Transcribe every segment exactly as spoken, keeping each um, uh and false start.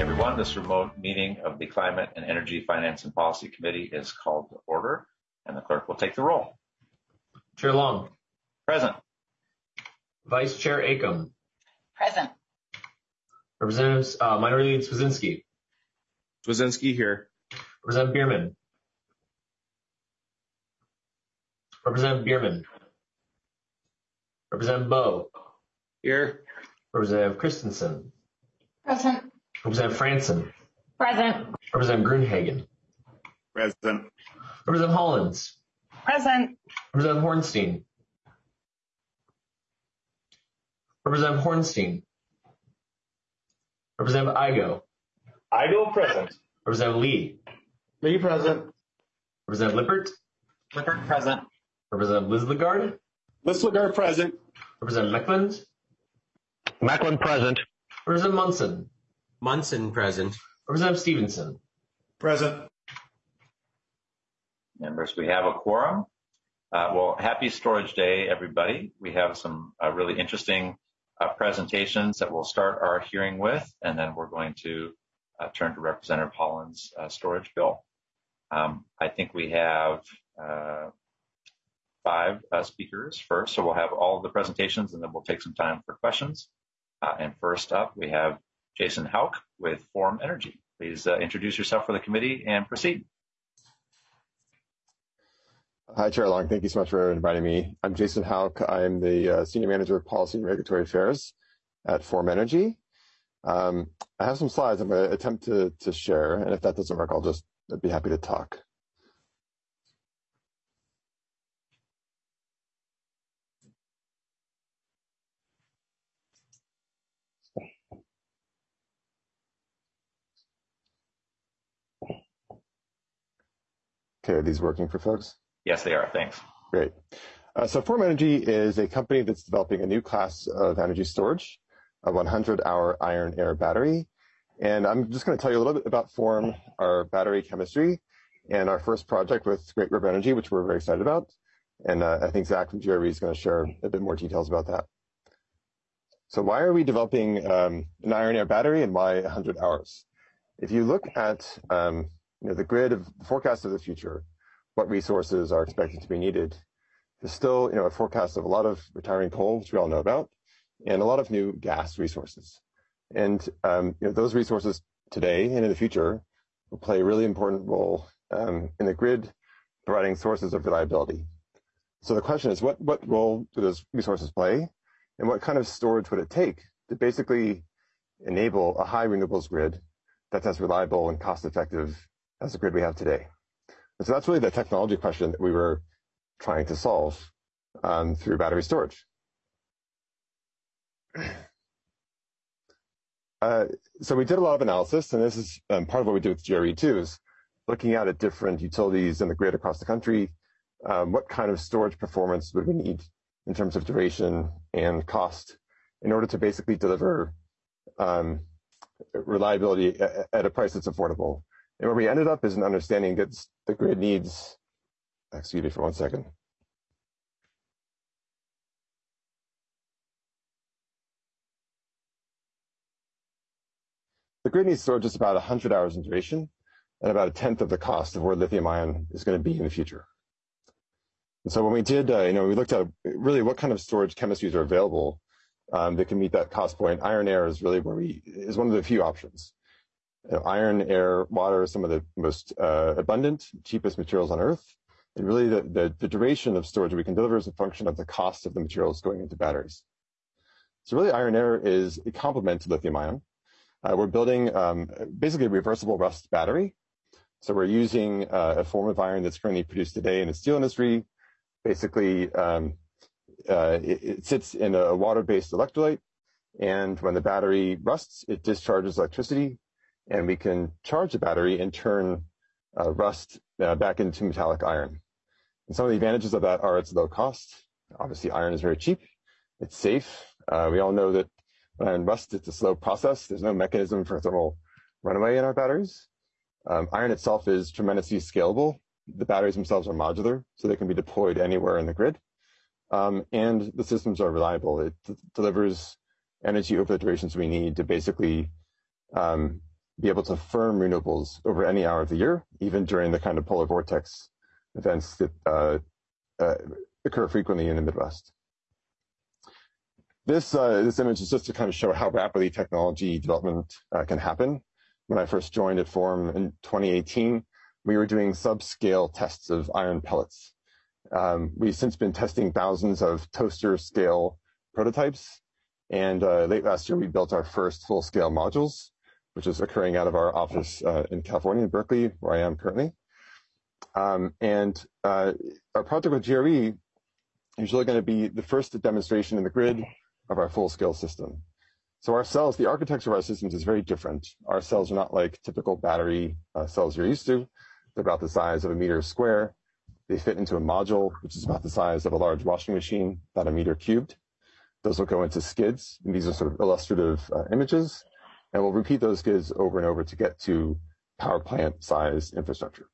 everyone. This remote meeting of the Climate and Energy Finance and Policy Committee is called to order, and the clerk will take the roll. Chair Long. Present. Vice Chair Acom. Present. Representatives uh, Minority Leader Swedzinski. Swedzinski here. Representative Bierman. Representative Bierman. Representative Bowe. Here. Representative Christensen. Present. Representative Franson. Present. Representative Grunhagen. Present. Representative Hollins. Present. Representative Hornstein. Representative Hornstein. Representative Igo. Igo present. Representative Lee. Lee present. Representative Lippert. Lippert present. Representative Lislegard. Lislegard present. Representative Meckland. Meckland present. Representative Munson. Munson present. Representative Stevenson. Present. Members, we have a quorum. Uh, well, happy Storage Day, everybody. We have some uh, really interesting uh, presentations that we'll start our hearing with, and then we're going to uh, turn to Representative Hollins' uh, storage bill. Um, I think we have uh, five uh, speakers first, so we'll have all of the presentations, and then we'll take some time for questions. Uh, and first up, we have Jason Hauk with Forum Energy. Please uh, introduce yourself for the committee and proceed. Hi, Chair Long. Thank you so much for inviting me. I'm Jason Hauk. I'm the uh, Senior Manager of Policy and Regulatory Affairs at Forum Energy. Um, I have some slides I'm going to attempt to, to share, and if that doesn't work, I'll just be happy to talk. Okay, are these working for folks? Yes, they are. Thanks. Great. Uh, so Forum Energy is a company that's developing a new class of energy storage, a one hundred hour iron air battery. And I'm just going to tell you a little bit about Forum, our battery chemistry, and our first project with Great River Energy, which we're very excited about. And uh, I think Zach from G R E is going to share a bit more details about that. So why are we developing um, an iron air battery, and why one hundred hours? If you look at um, you know, the grid of the forecast of the future, what resources are expected to be needed, there's still you know, a forecast of a lot of retiring coal, which we all know about, and a lot of new gas resources. And um, you know, those resources today and in the future will play a really important role um, in the grid, providing sources of reliability. So the question is, what, what role do those resources play, and what kind of storage would it take to basically enable a high renewables grid that's as reliable and cost-effective as the grid we have today? And so that's really the technology question that we were trying to solve um, through battery storage. Uh, so we did a lot of analysis, and this is um, part of what we do with G R E too, is looking out at different utilities in the grid across the country. Um, what kind of storage performance would we need in terms of duration and cost in order to basically deliver um, reliability at, at a price that's affordable? And where we ended up is an understanding that the grid needs, excuse me for one second. The grid needs storage just about one hundred hours in duration and about a tenth of the cost of where lithium ion is going to be in the future. And so when we did, uh, you know, we looked at really what kind of storage chemistries are available um, that can meet that cost point. Iron air is really where we, is one of the few options. You know, iron, air, water are some of the most uh, abundant, cheapest materials on Earth. And really the, the, the duration of storage we can deliver is a function of the cost of the materials going into batteries. So really iron air is a complement to lithium ion. Uh, we're building um, basically a reversible rust battery. So we're using uh, a form of iron that's currently produced today in the steel industry. Basically, um, uh, it, it sits in a water-based electrolyte. And when the battery rusts, it discharges electricity. And we can charge the battery and turn uh, rust uh, back into metallic iron. And some of the advantages of that are it's low cost. Obviously, iron is very cheap. It's safe. Uh, we all know that when iron rusts, it's a slow process. There's no mechanism for thermal runaway in our batteries. Um, iron itself is tremendously scalable. The batteries themselves are modular, so they can be deployed anywhere in the grid. Um, and the systems are reliable. It delivers energy over the durations we need to basically um, be able to firm renewables over any hour of the year, even during the kind of polar vortex events that uh, uh, occur frequently in the Midwest. This, uh, this image is just to kind of show how rapidly technology development uh, can happen. When I first joined at Forum in twenty eighteen, we were doing subscale tests of iron pellets. Um, we've since been testing thousands of toaster scale prototypes. And uh, late last year, we built our first full-scale modules, which is occurring out of our office uh, in California, in Berkeley, where I am currently. Um, and uh, our project with G R E is really going to be the first demonstration in the grid of our full-scale system. So our cells, the architecture of our systems is very different. Our cells are not like typical battery uh, cells you're used to. They're about the size of a meter square. They fit into a module, which is about the size of a large washing machine, about a meter cubed. Those will go into skids, and these are sort of illustrative uh, images, and we'll repeat those skids over and over to get to power plant size infrastructure.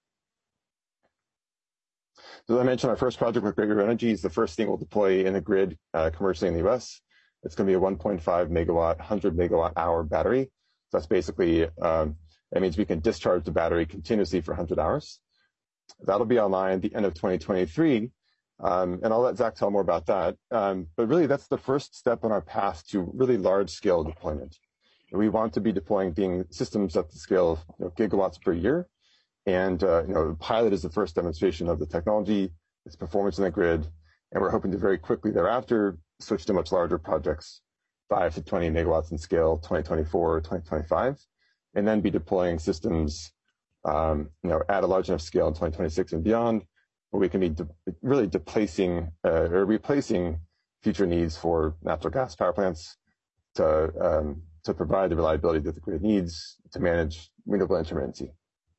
So as I mentioned, our first project with Great River Energy is the first thing we'll deploy in the grid uh, commercially in the U S. It's going to be a one point five megawatt, one hundred megawatt hour battery. So that's basically, um, that means we can discharge the battery continuously for one hundred hours. That'll be online at the end of twenty twenty-three. Um, and I'll let Zach tell more about that. Um, but really, that's the first step on our path to really large-scale deployment. We want to be deploying being systems at the scale of you know, gigawatts per year. And uh, you know, the pilot is the first demonstration of the technology, its performance in the grid, and we're hoping to very quickly thereafter switch to much larger projects, five to twenty megawatts in scale, twenty twenty-four, twenty twenty-five, and then be deploying systems um, you know, at a large enough scale in twenty twenty-six and beyond, where we can be de really displacing uh, or replacing future needs for natural gas power plants to, um, to provide the reliability that the grid needs to manage renewable intermittency.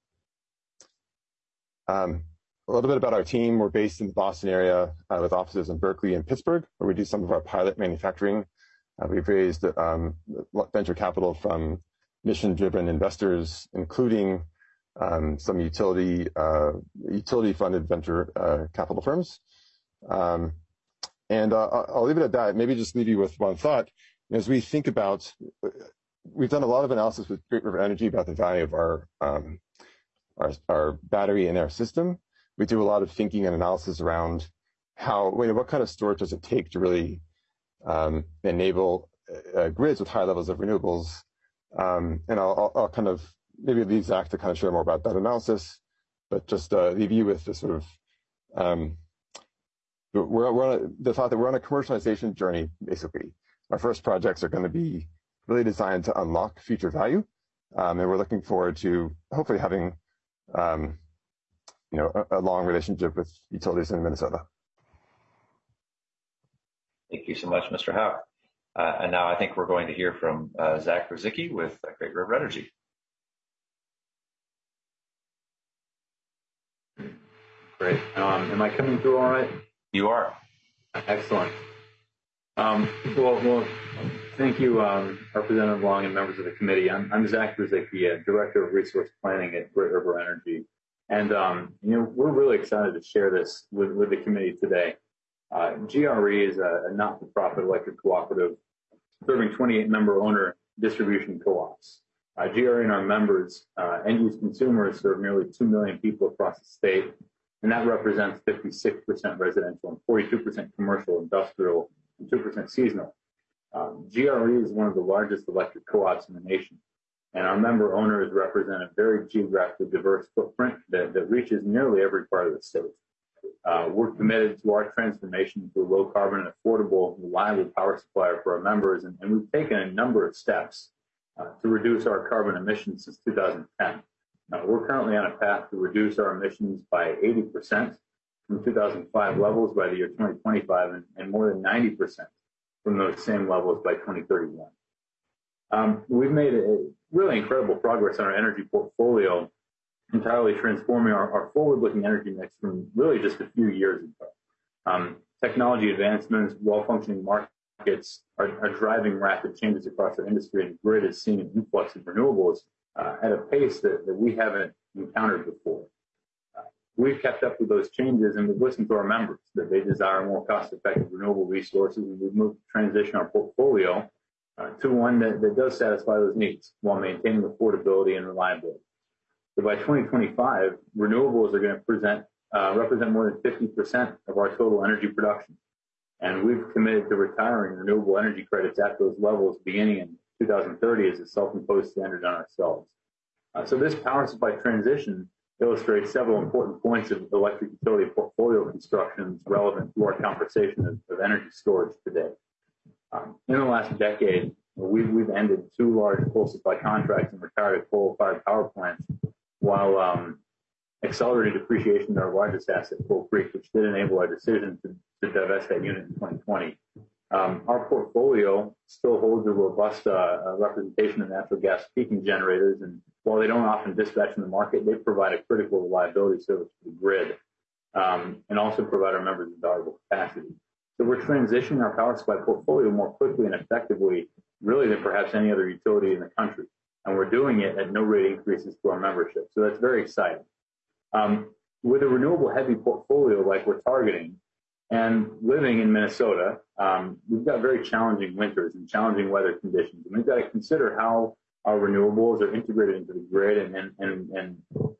Um, a little bit about our team. We're based in the Boston area uh, with offices in Berkeley and Pittsburgh, where we do some of our pilot manufacturing. Uh, we've raised um, venture capital from mission-driven investors, including Um, some utility uh, utility funded venture uh, capital firms. Um, and uh, I'll leave it at that. Maybe just leave you with one thought. As we think about, we've done a lot of analysis with Great River Energy about the value of our, um, our, our battery in our system. We do a lot of thinking and analysis around how, you know, what kind of storage does it take to really um, enable uh, grids with high levels of renewables. Um, and I'll, I'll, I'll kind of maybe leave Zach to kind of share more about that analysis, but just uh, leave you with the sort of, um, we're, we're on a, the thought that we're on a commercialization journey, basically. Our first projects are going to be really designed to unlock future value, um, and we're looking forward to hopefully having, um, you know, a, a long relationship with utilities in Minnesota. Thank you so much, Mister Houck. Uh, and now I think we're going to hear from uh, Zach Ruzicki with uh, Great River Energy. Great. Um, am I coming through all right? You are. Excellent. Um, well, well, thank you, um, Representative Long and members of the committee. I'm, I'm Zach Ruzicki, uh, Director of Resource Planning at Great River Energy. And, um, you know, we're really excited to share this with, with the committee today. Uh, G R E is a, a not-for-profit electric cooperative serving twenty-eight member owner distribution co-ops. Uh, G R E and our members, uh, end-use consumers, serve nearly two million people across the state, and that represents fifty-six percent residential and forty-two percent commercial, industrial, and two percent seasonal. Um, G R E is one of the largest electric co-ops in the nation, and our member owners represent a very geographically diverse footprint that, that reaches nearly every part of the state. Uh, we're committed to our transformation to a low-carbon, affordable, reliable power supplier for our members, and, and we've taken a number of steps uh, to reduce our carbon emissions since two thousand ten. Uh, we're currently on a path to reduce our emissions by eighty percent from two thousand five levels by the year twenty twenty-five, and, and more than ninety percent from those same levels by twenty thirty-one. Um, we've made a really incredible progress on our energy portfolio, entirely transforming our, our forward-looking energy mix from really just a few years ago. Um, technology advancements, well-functioning markets are, are driving rapid changes across our industry, and the grid is seeing an influx of renewables uh, at a pace that, that we haven't encountered before. Uh, we've kept up with those changes, and we've listened to our members that they desire more cost-effective renewable resources, and we've moved to transition our portfolio uh, to one that, that does satisfy those needs while maintaining affordability and reliability. So by twenty twenty-five, renewables are going to present, uh, represent more than fifty percent of our total energy production. And we've committed to retiring renewable energy credits at those levels beginning in two thousand thirty as a self-imposed standard on ourselves. Uh, so this power supply transition illustrates several important points of electric utility portfolio constructions relevant to our conversation of, of energy storage today. Um, in the last decade, we've, we've ended two large coal supply contracts and retired a coal-fired power plant, while um, accelerated depreciation in our largest asset, Coal Creek, which did enable our decision to, to divest that unit in twenty twenty. Um, our portfolio still holds a robust uh, representation of natural gas peaking generators, and while they don't often dispatch in the market, they provide a critical reliability service to the grid, um, and also provide our members with valuable capacity. So we're transitioning our power supply portfolio more quickly and effectively, really, than perhaps any other utility in the country, and we're doing it at no rate increases to our membership. So that's very exciting. Um, with a renewable heavy portfolio like we're targeting, and living in Minnesota, um, we've got very challenging winters and challenging weather conditions. And we've got to consider how our renewables are integrated into the grid and, and, and, and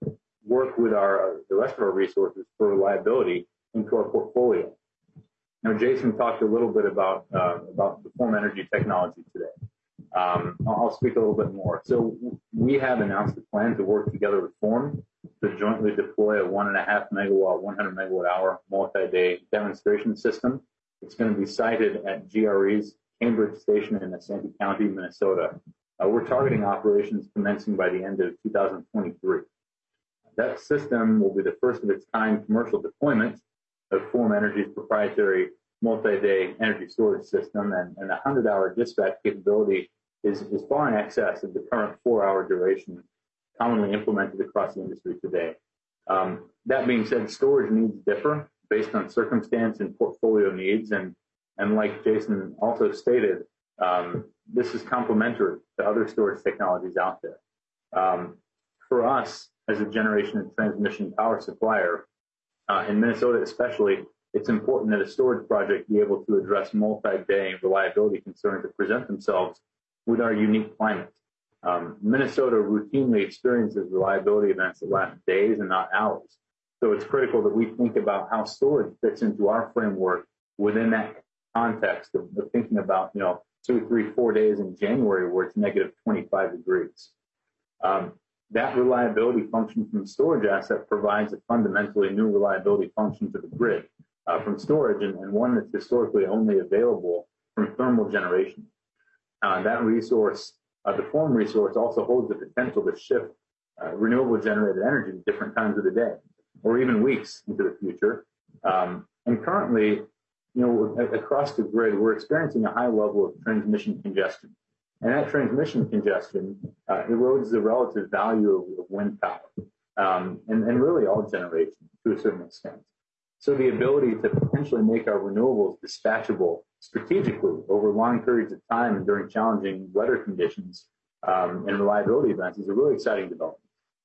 work with our, the rest of our resources for reliability into our portfolio. Now, Jason talked a little bit about, uh, about the Form Energy technology today. Um, I'll speak a little bit more. So we have announced a plan to work together with Form to jointly deploy a one and a half megawatt, one hundred megawatt hour multi-day demonstration system. It's going to be sited at G R E's Cambridge Station in Asante County, Minnesota. Uh, we're targeting operations commencing by the end of two thousand twenty-three. That system will be the first of its kind commercial deployment of Form Energy's proprietary multi-day energy storage system, and, and the one hundred hour dispatch capability is, is far in excess of the current four hour duration commonly implemented across the industry today. Um, that being said, storage needs differ based on circumstance and portfolio needs, and, and like Jason also stated, um, this is complementary to other storage technologies out there. Um, for us, as a generation and transmission power supplier, uh, in Minnesota especially, it's important that a storage project be able to address multi-day reliability concerns that present themselves with our unique climate. Um, Minnesota routinely experiences reliability events that last days and not hours. So it's critical that we think about how storage fits into our framework within that context of, of thinking about, you know, two, three, four days in January where it's negative twenty-five degrees. Um, that reliability function from the storage asset provides a fundamentally new reliability function to the grid uh, from storage, and, and one that's historically only available from thermal generation. Uh, that resource Uh, the Form resource also holds the potential to shift uh, renewable generated energy at different times of the day, or even weeks into the future. Um, and currently, you know, across the grid, we're experiencing a high level of transmission congestion. And that transmission congestion uh, erodes the relative value of, of wind power, um, and, and really all generation to a certain extent. So the ability to potentially make our renewables dispatchable strategically over long periods of time and during challenging weather conditions um, and reliability events is a really exciting development.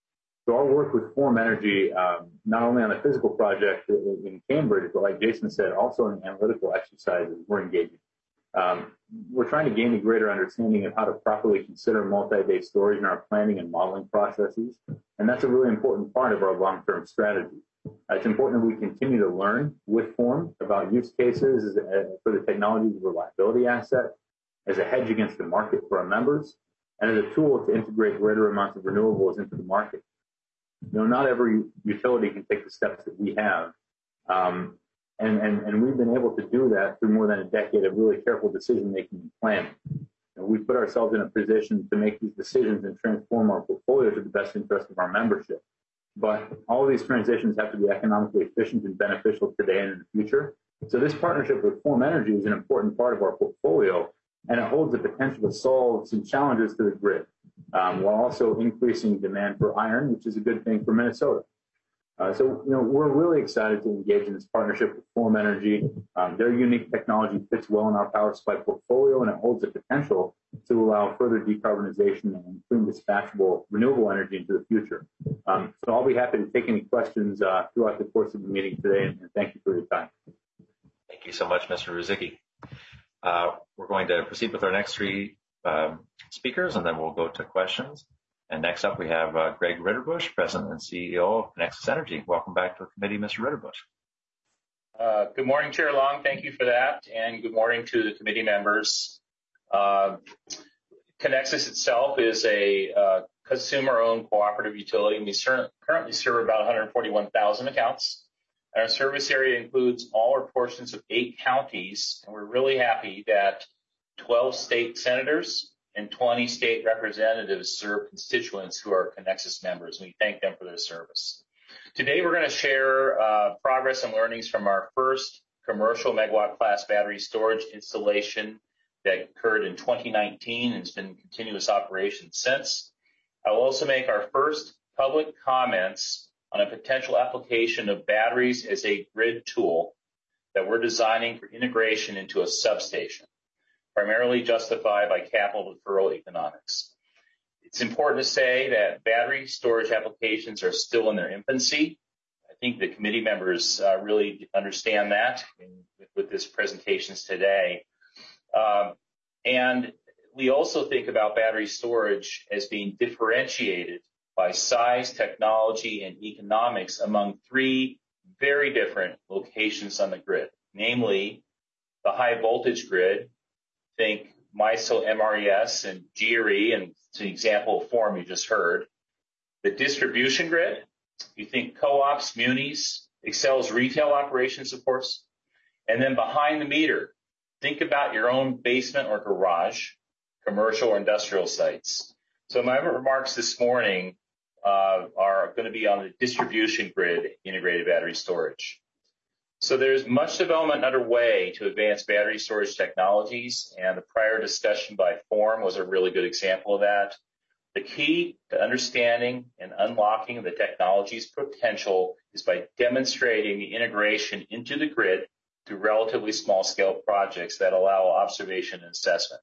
So our work with Form Energy, um, not only on the physical project in Cambridge, but like Jason said, also in analytical exercises we're engaging. Um, we're trying to gain a greater understanding of how to properly consider multi-day storage in our planning and modeling processes, and that's a really important part of our long-term strategy. Uh, it's important that we continue to learn with Form about use cases as a, for the technology's reliability asset, as a hedge against the market for our members, and as a tool to integrate greater amounts of renewables into the market. You know, not every utility can take the steps that we have, um, and, and, and we've been able to do that through more than a decade of really careful decision-making and planning. And we put ourselves in a position to make these decisions and transform our portfolio to the best interest of our membership. But all of these transitions have to be economically efficient and beneficial today and in the future. So this partnership with Form Energy is an important part of our portfolio, and it holds the potential to solve some challenges to the grid, um, while also increasing demand for iron, which is a good thing for Minnesota. Uh, so, you know, we're really excited to engage in this partnership with Form Energy. Um, their unique technology fits well in our power supply portfolio, and it holds the potential to allow further decarbonization and clean dispatchable renewable energy into the future. Um, so I'll be happy to take any questions uh, throughout the course of the meeting today, and, and thank you for your time. Thank you so much, Mister Ruzicki. Uh, we're going to proceed with our next three um, speakers, and then we'll go to questions. And next up, we have uh, Greg Ritterbush, President and C E O of Conexus Energy. Welcome back to the committee, Mister Ritterbush. Uh, good morning, Chair Long. Thank you for that. And good morning to the committee members. Uh, Conexus itself is a uh, consumer-owned cooperative utility. We ser- currently serve about one hundred forty-one thousand accounts. And our service area includes all or portions of eight counties. And we're really happy that twelve state senators and twenty state representatives serve constituents who are Conexus members. And we thank them for their service. Today, we're going to share uh, progress and learnings from our first commercial megawatt class battery storage installation that occurred in twenty nineteen and has been in continuous operation since. I will also make our first public comments on a potential application of batteries as a grid tool that we're designing for integration into a substation, primarily justified by capital deferral economics. It's important to say that battery storage applications are still in their infancy. I think the committee members uh, really understand that in, with, with this presentations today. Um, and we also think about battery storage as being differentiated by size, technology, and economics among three very different locations on the grid, namely the high voltage grid. Think MISO M R E S and G R E, and it's an example of form you just heard. The distribution grid, you think co-ops, munis, Xcel's retail operations, of course. And then behind the meter, think about your own basement or garage, commercial or industrial sites. So my remarks this morning uh, are going to be on the distribution grid integrated battery storage. So there's much development underway to advance battery storage technologies, and the prior discussion by Form was a really good example of that. The key to understanding and unlocking the technology's potential is by demonstrating the integration into the grid through relatively small-scale projects that allow observation and assessment.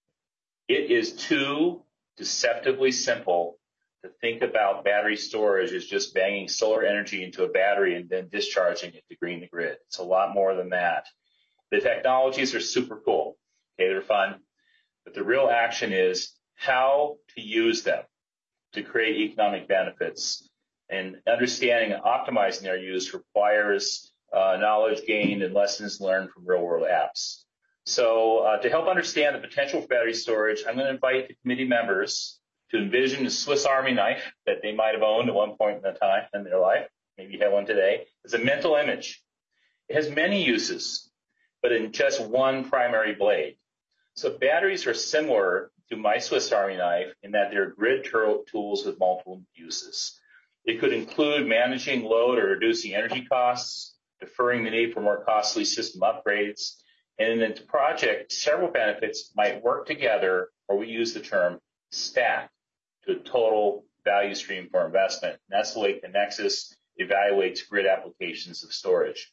It is too deceptively simple to think about battery storage as just banging solar energy into a battery and then discharging it to green the grid. It's a lot more than that. The technologies are super cool. Okay, they're fun. But the real action is how to use them to create economic benefits. And understanding and optimizing their use requires uh, knowledge gained and lessons learned from real-world apps. So uh, to help understand the potential for battery storage, I'm going to invite the committee members to envision a Swiss Army knife that they might have owned at one point in the time in their life, maybe you have one today, as a mental image. It has many uses, but in just one primary blade. So batteries are similar to my Swiss Army knife in that they're grid tools with multiple uses. It could include managing load or reducing energy costs, deferring the need for more costly system upgrades, and in the project, several benefits might work together, or we use the term stack, to a total value stream for investment. And that's the way Conexus evaluates grid applications of storage.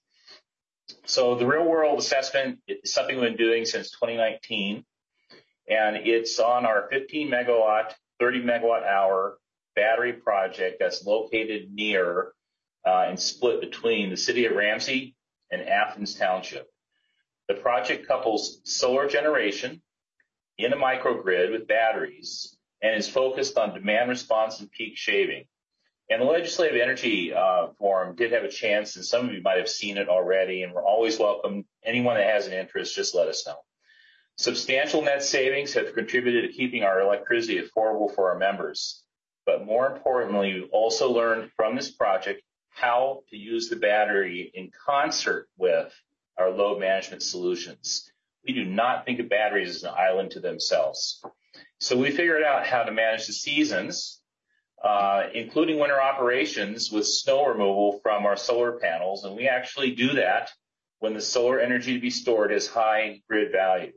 So the real world assessment is something we've been doing since twenty nineteen, and it's on our fifteen megawatt, thirty megawatt hour battery project that's located near uh, and split between the city of Ramsey and Athens Township. The project couples solar generation in a microgrid with batteries and is focused on demand response and peak shaving. And the Legislative Energy uh, Forum did have a chance, and some of you might have seen it already, and we're always welcome. Anyone that has an interest, just let us know. Substantial net savings have contributed to keeping our electricity affordable for our members. But more importantly, we also learned from this project how to use the battery in concert with our load management solutions. We do not think of batteries as an island to themselves. So we figured out how to manage the seasons, uh, including winter operations with snow removal from our solar panels. And we actually do that when the solar energy to be stored is high grid value.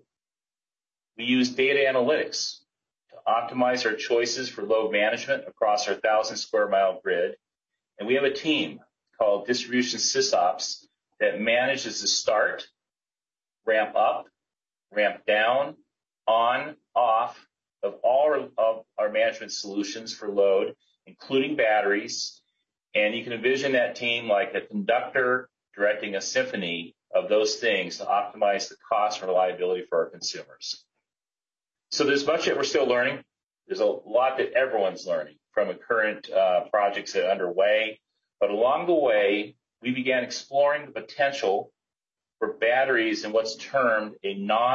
We use data analytics to optimize our choices for load management across our thousand square mile grid. And we have a team called Distribution SysOps that manages the start, ramp up, ramp down, on, off of all of our management solutions for load, including batteries. And you can envision that team like a conductor directing a symphony of those things to optimize the cost and reliability for our consumers. So there's much that we're still learning. There's a lot that everyone's learning from the current uh, projects that are underway. But along the way, we began exploring the potential for batteries in what's termed a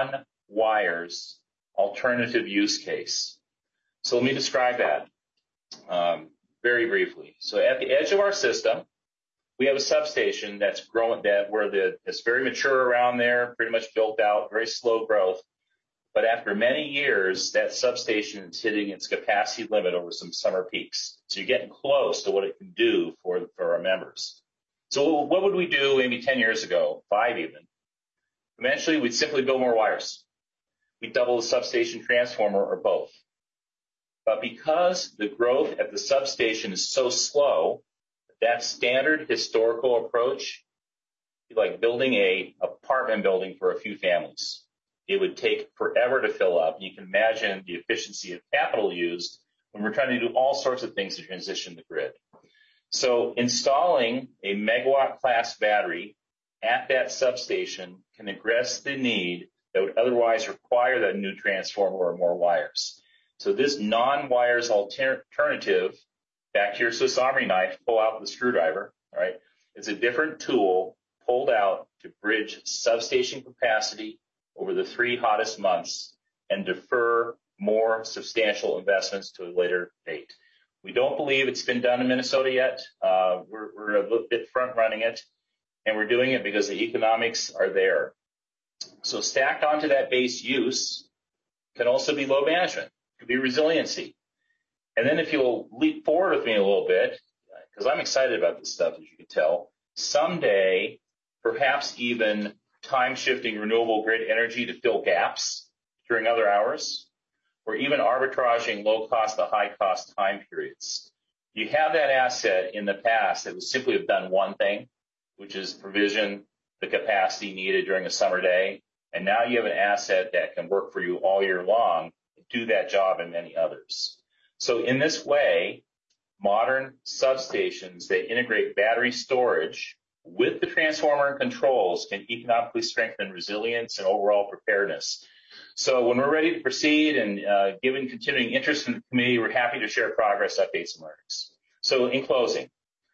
non-wires alternative use case. So let me describe that um, very briefly. So at the edge of our system, we have a substation that's growing, that where the it's very mature around there, pretty much built out, very slow growth. But after many years, that substation is hitting its capacity limit over some summer peaks. So you're getting close to what it can do for, for our members. So what would we do maybe ten years ago, five even? Eventually, we'd simply build more wires. We'd double the substation transformer or both. But because the growth at the substation is so slow, that standard historical approach, like building a apartment building for a few families, it would take forever to fill up. You can imagine the efficiency of capital used when we're trying to do all sorts of things to transition the grid. So installing a megawatt class battery at that substation can address the need that would otherwise require that new transformer or more wires. So this non-wires alter- alternative, back to your Swiss Army knife, pull out the screwdriver, all right? It's a different tool pulled out to bridge substation capacity over the three hottest months and defer more substantial investments to a later date. We don't believe it's been done in Minnesota yet. Uh, we're, we're a little bit front running it, and we're doing it because the economics are there. So stacked onto that base use can also be load management, could be resiliency. And then if you'll leap forward with me a little bit, because I'm excited about this stuff, as you can tell, someday, perhaps even time-shifting renewable grid energy to fill gaps during other hours, or even arbitraging low-cost to high-cost time periods. You have that asset in the past that would simply have done one thing, which is provision the capacity needed during a summer day, and now you have an asset that can work for you all year long, do that job and many others. So in this way, modern substations that integrate battery storage with the transformer and controls can economically strengthen resilience and overall preparedness. So when we're ready to proceed and uh, given continuing interest in the committee, we're happy to share progress, updates, and learnings. So in closing,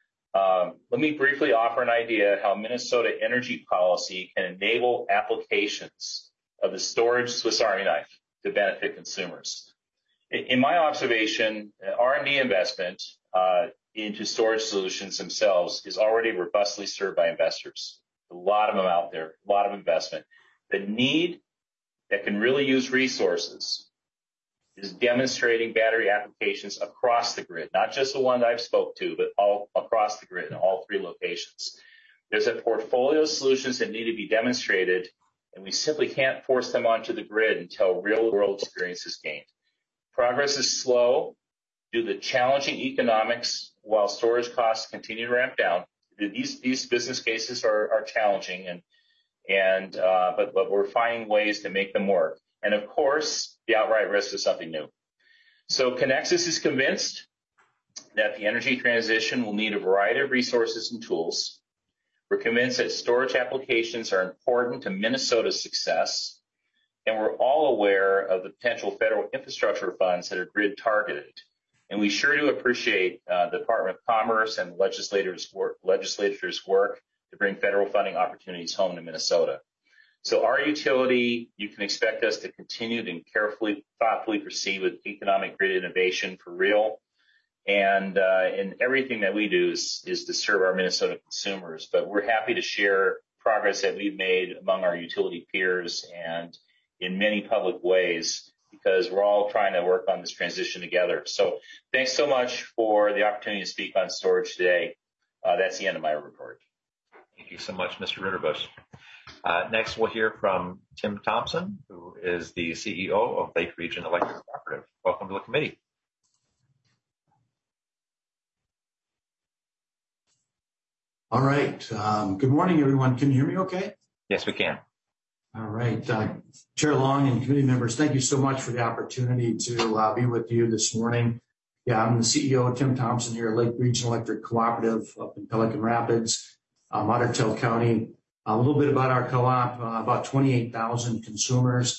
um, let me briefly offer an idea how Minnesota energy policy can enable applications of the storage Swiss Army knife to benefit consumers. In, in my observation, R and D investment uh, into storage solutions themselves is already robustly served by investors. A lot of them out there, a lot of investment. The need that can really use resources is demonstrating battery applications across the grid, not just the one that I've spoke to, but all across the grid in all three locations. There's a portfolio of solutions that need to be demonstrated, and we simply can't force them onto the grid until real-world experience is gained. Progress is slow due to the challenging economics while storage costs continue to ramp down. These, these business cases are, are challenging, and, and uh, but, but we're finding ways to make them work. And of course, the outright risk is something new. So Conexus is convinced that the energy transition will need a variety of resources and tools. We're convinced that storage applications are important to Minnesota's success, and we're all aware of the potential federal infrastructure funds that are grid targeted. And we sure do appreciate uh, the Department of Commerce and the legislators' work, legislators' work to bring federal funding opportunities home to Minnesota. So our utility, you can expect us to continue to carefully, thoughtfully proceed with economic grid innovation for real. And, uh, and everything that we do is, is to serve our Minnesota consumers. But we're happy to share progress that we've made among our utility peers and in many public ways, because we're all trying to work on this transition together. So thanks so much for the opportunity to speak on storage today. Uh, that's the end of my report. Thank you so much, Mister Ritterbusch. Uh, next, we'll hear from Tim Thompson, who is the C E O of Lake Region Electric Cooperative. Welcome to the committee. All right. Um, good morning, everyone. Can you hear me okay? Yes, we can. All right. Uh, Chair Long and committee members, thank you so much for the opportunity to uh, be with you this morning. Yeah, I'm the C E O, Tim Thompson, here at Lake Region Electric Cooperative up in Pelican Rapids, um, Otter Tail County. A little bit about our co-op, uh, about twenty-eight thousand consumers,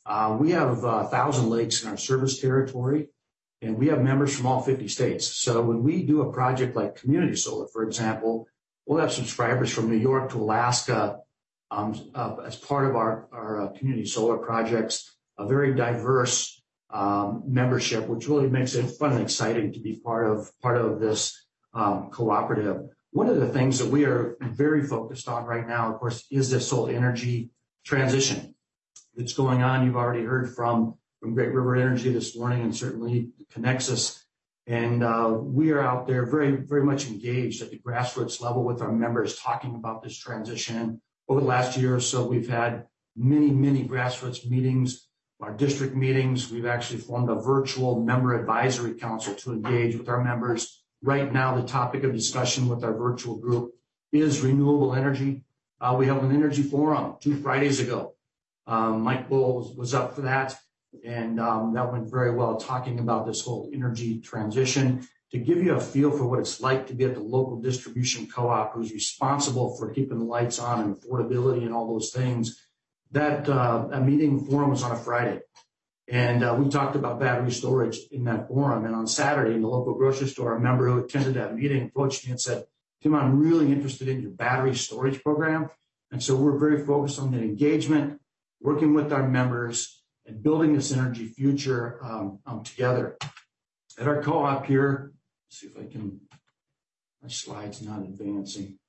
Uh, we have uh, one thousand lakes in our service territory, and we have members from all fifty states. So when we do a project like Community Solar, for example, we'll have subscribers from New York to Alaska um, uh, as part of our, our uh, Community Solar projects, a very diverse um, membership, which really makes it fun and exciting to be part of, part of this um, cooperative. One of the things that we are very focused on right now, of course, is this whole energy transition that's going on. You've already heard from, from Great River Energy this morning, and certainly Connexus. And uh, we are out there very, very much engaged at the grassroots level with our members talking about this transition. Over the last year or so, we've had many, many grassroots meetings, our district meetings. We've actually formed a virtual member advisory council to engage with our members. Right now, the topic of discussion with our virtual group is renewable energy. Uh, we held an energy forum two Fridays ago. Um, Mike Bull was, was up for that, and um, that went very well, talking about this whole energy transition. To give you a feel for what it's like to be at the local distribution co-op who's responsible for keeping the lights on and affordability and all those things, that uh, a meeting forum was on a Friday. And uh, we talked about battery storage in that forum. And on Saturday in the local grocery store, a member who attended that meeting approached me and said, Tim, I'm really interested in your battery storage program. And so we're very focused on the engagement, working with our members, and building this energy future um, um, together. At our co-op here, let's see if I can, my slide's not advancing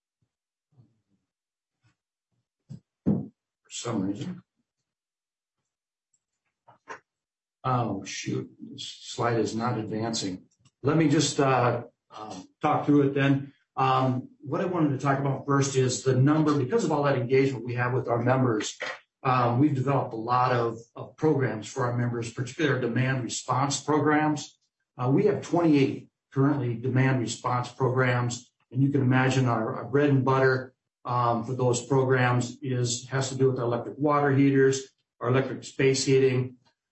for some reason. Oh, shoot, this slide is not advancing. Let me just uh, uh, talk through it then. Um, what I wanted to talk about first is the number, because of all that engagement we have with our members, um, we've developed a lot of, of programs for our members, particularly our demand response programs. Uh, we have twenty-eight currently demand response programs, and you can imagine our, our bread and butter um, for those programs is has to do with our electric water heaters, our electric space heating.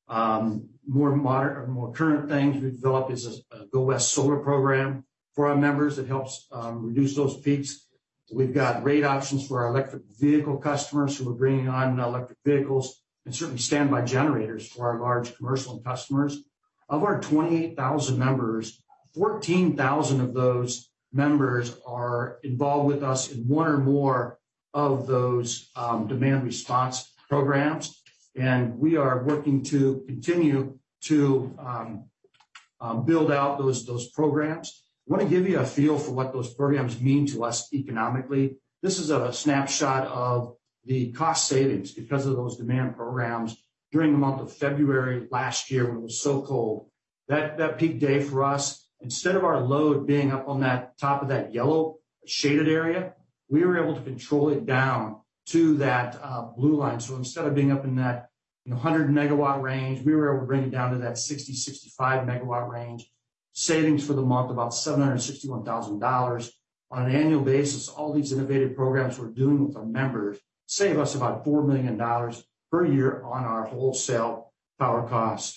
Um, more modern or more current things we've developed is a, a Go West solar program for our members that helps um, reduce those peaks. We've got rate options for our electric vehicle customers who are bringing on electric vehicles, and certainly standby generators for our large commercial customers. Of our twenty-eight thousand members, fourteen thousand of those members are involved with us in one or more of those um, demand response programs. And we are working to continue to um, um, build out those, those programs. I want to give you a feel for what those programs mean to us economically. This is a snapshot of the cost savings because of those demand programs during the month of February last year when it was so cold. That, that peak day for us, instead of our load being up on that top of that yellow shaded area, we were able to control it down to that uh, blue line. So instead of being up in that you know, one hundred megawatt range, we were able to bring it down to that sixty, sixty-five megawatt range. Savings for the month about seven hundred sixty-one thousand dollars. On an annual basis, all these innovative programs we're doing with our members save us about four million dollars per year on our wholesale power cost.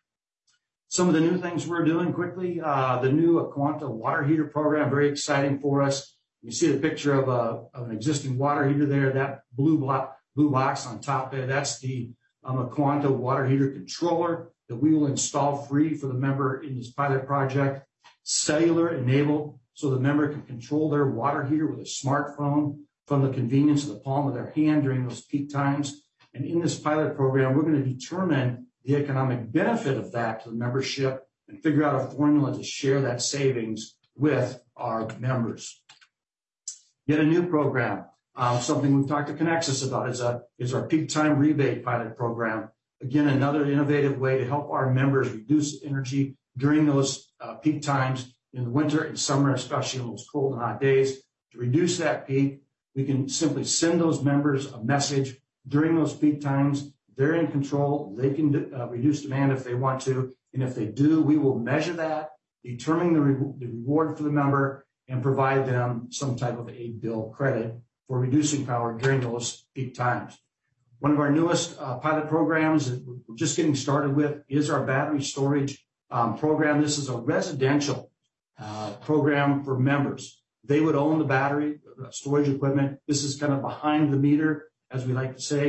Some of the new things we're doing quickly, uh, the new Aquanta water heater program, very exciting for us. You see the picture of, a, of an existing water heater there, that blue, block, blue box on top there, that's the um, Aquanta water heater controller that we will install free for the member in this pilot project. Cellular enabled, so the member can control their water heater with a smartphone from the convenience of the palm of their hand during those peak times. And in this pilot program, we're going to determine the economic benefit of that to the membership and figure out a formula to share that savings with our members. Yet a new program, um, something we've talked to Connexus about is, a, is our peak time rebate pilot program. Again, another innovative way to help our members reduce energy during those uh, peak times in the winter and summer, especially in those cold and hot days. To reduce that peak, we can simply send those members a message during those peak times. They're in control. They can uh, reduce demand if they want to. And if they do, we will measure that, determine the, re- the reward for the member, and provide them some type of a bill credit for reducing power during those peak times. One of our newest uh, pilot programs that we're just getting started with is our battery storage um, program. This is a residential uh, program for members. They would own the battery uh, storage equipment. This is kind of behind the meter, as we like to say.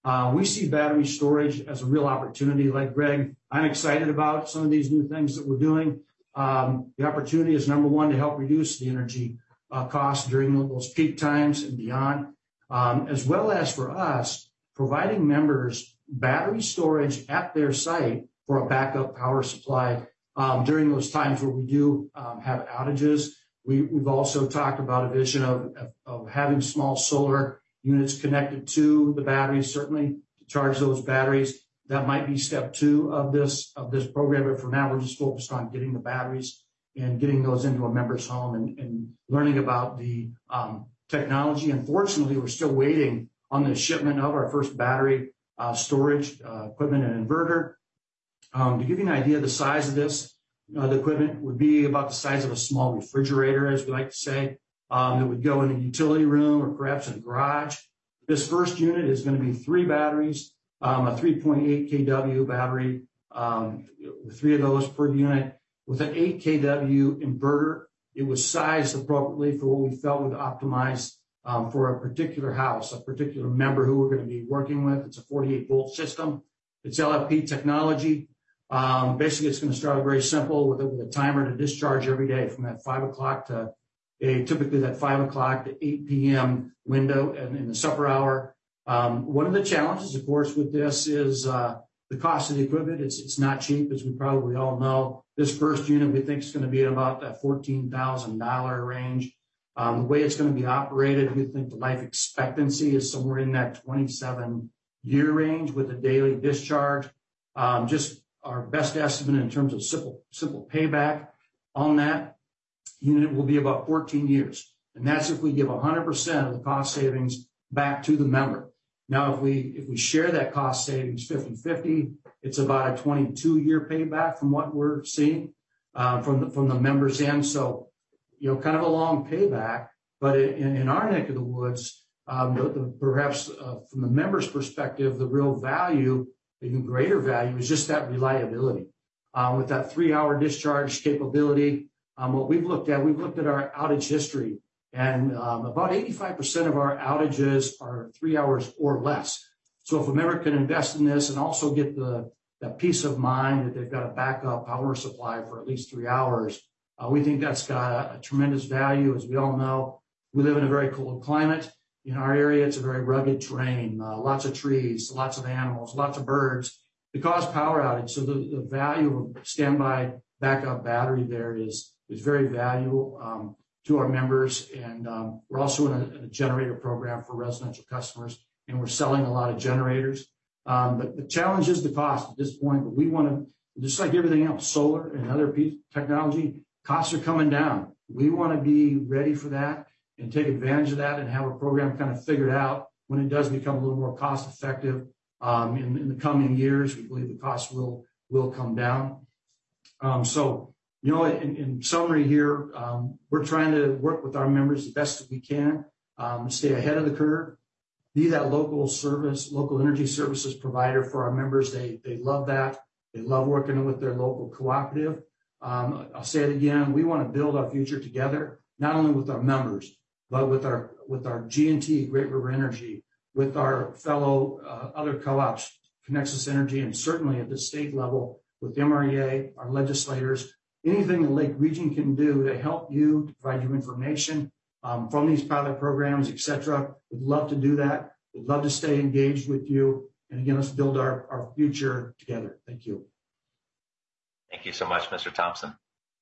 Uh, we see battery storage as a real opportunity. Like Greg, I'm excited about some of these new things that we're doing. Um, the opportunity is, number one, to help reduce the energy uh, costs during those peak times and beyond, um, as well as for us, providing members battery storage at their site for a backup power supply um, during those times where we do um, have outages. We, we've also talked about a vision of, of, of having small solar units connected to the batteries, certainly to charge those batteries. That might be step two of this of this program, but for now we're just focused on getting the batteries and getting those into a member's home and, and learning about the um, technology. Unfortunately, we're still waiting on the shipment of our first battery uh, storage uh, equipment and inverter. Um, to give you an idea of the size of this, uh, the equipment would be about the size of a small refrigerator, as we like to say. Um, it would go in a utility room or perhaps in a garage. This first unit is going to be three batteries, um, a three point eight kilowatt battery, um, with three of those per unit, with an eight kilowatt inverter. It was sized appropriately for what we felt would optimize um, for a particular house, a particular member who we're going to be working with. It's a forty-eight volt system. It's L F P technology. Um, basically, it's going to start very simple with a, with a timer to discharge every day from that five o'clock to a, typically that five o'clock to eight p.m. window and in the supper hour. Um, one of the challenges, of course, with this is uh, the cost of the equipment. It's, it's not cheap, as we probably all know. This first unit, we think, is going to be in about that fourteen thousand dollars range. Um, the way it's going to be operated, we think the life expectancy is somewhere in that twenty-seven year range with a daily discharge. Um, just our best estimate in terms of simple, simple payback on that unit will be about fourteen years. And that's if we give one hundred percent of the cost savings back to the member. Now, if we, if we share that cost savings fifty fifty, it's about a twenty-two year payback from what we're seeing, uh, from the, from the members end. So, you know, kind of a long payback, but in, in our neck of the woods, um, the, the, perhaps uh, from the member's perspective, the real value, even greater value, is just that reliability. Uh, with that three hour discharge capability, um, what we've looked at, we've looked at our outage history, and um, about eighty-five percent of our outages are three hours or less. So if a member can invest in this and also get the that peace of mind that they've got a backup power supply for at least three hours, uh, we think that's got a, a tremendous value. As we all know, we live in a very cold climate. In our area, it's a very rugged terrain, uh, lots of trees, lots of animals, lots of birds. They cause power outage. So the, the value of standby backup battery there is, is very valuable um, to our members. And um, we're also in a, in a generator program for residential customers, and we're selling a lot of generators. Um, but the challenge is the cost at this point. But we want to, just like everything else, solar and other piece technology, costs are coming down. We want to be ready for that and take advantage of that and have a program kind of figured out when it does become a little more cost effective. Um, in, in the coming years, we believe the costs will will come down. Um, so, you know, in, in summary here, um, we're trying to work with our members the best that we can, um, stay ahead of the curve, be that local service, local energy services provider for our members. They they love that. They love working with their local cooperative. Um, I'll say it again. We want to build our future together, not only with our members, but with our with our G and T, Great River Energy, with our fellow uh, other co-ops, Connexus Energy, and certainly at the state level with M R E A, our legislators, anything the Lake Region can do to help you, to provide you information um, from these pilot programs, et cetera. We'd love to do that. We'd love to stay engaged with you. And again, let's build our, our future together. Thank you. Thank you so much, Mister Thompson.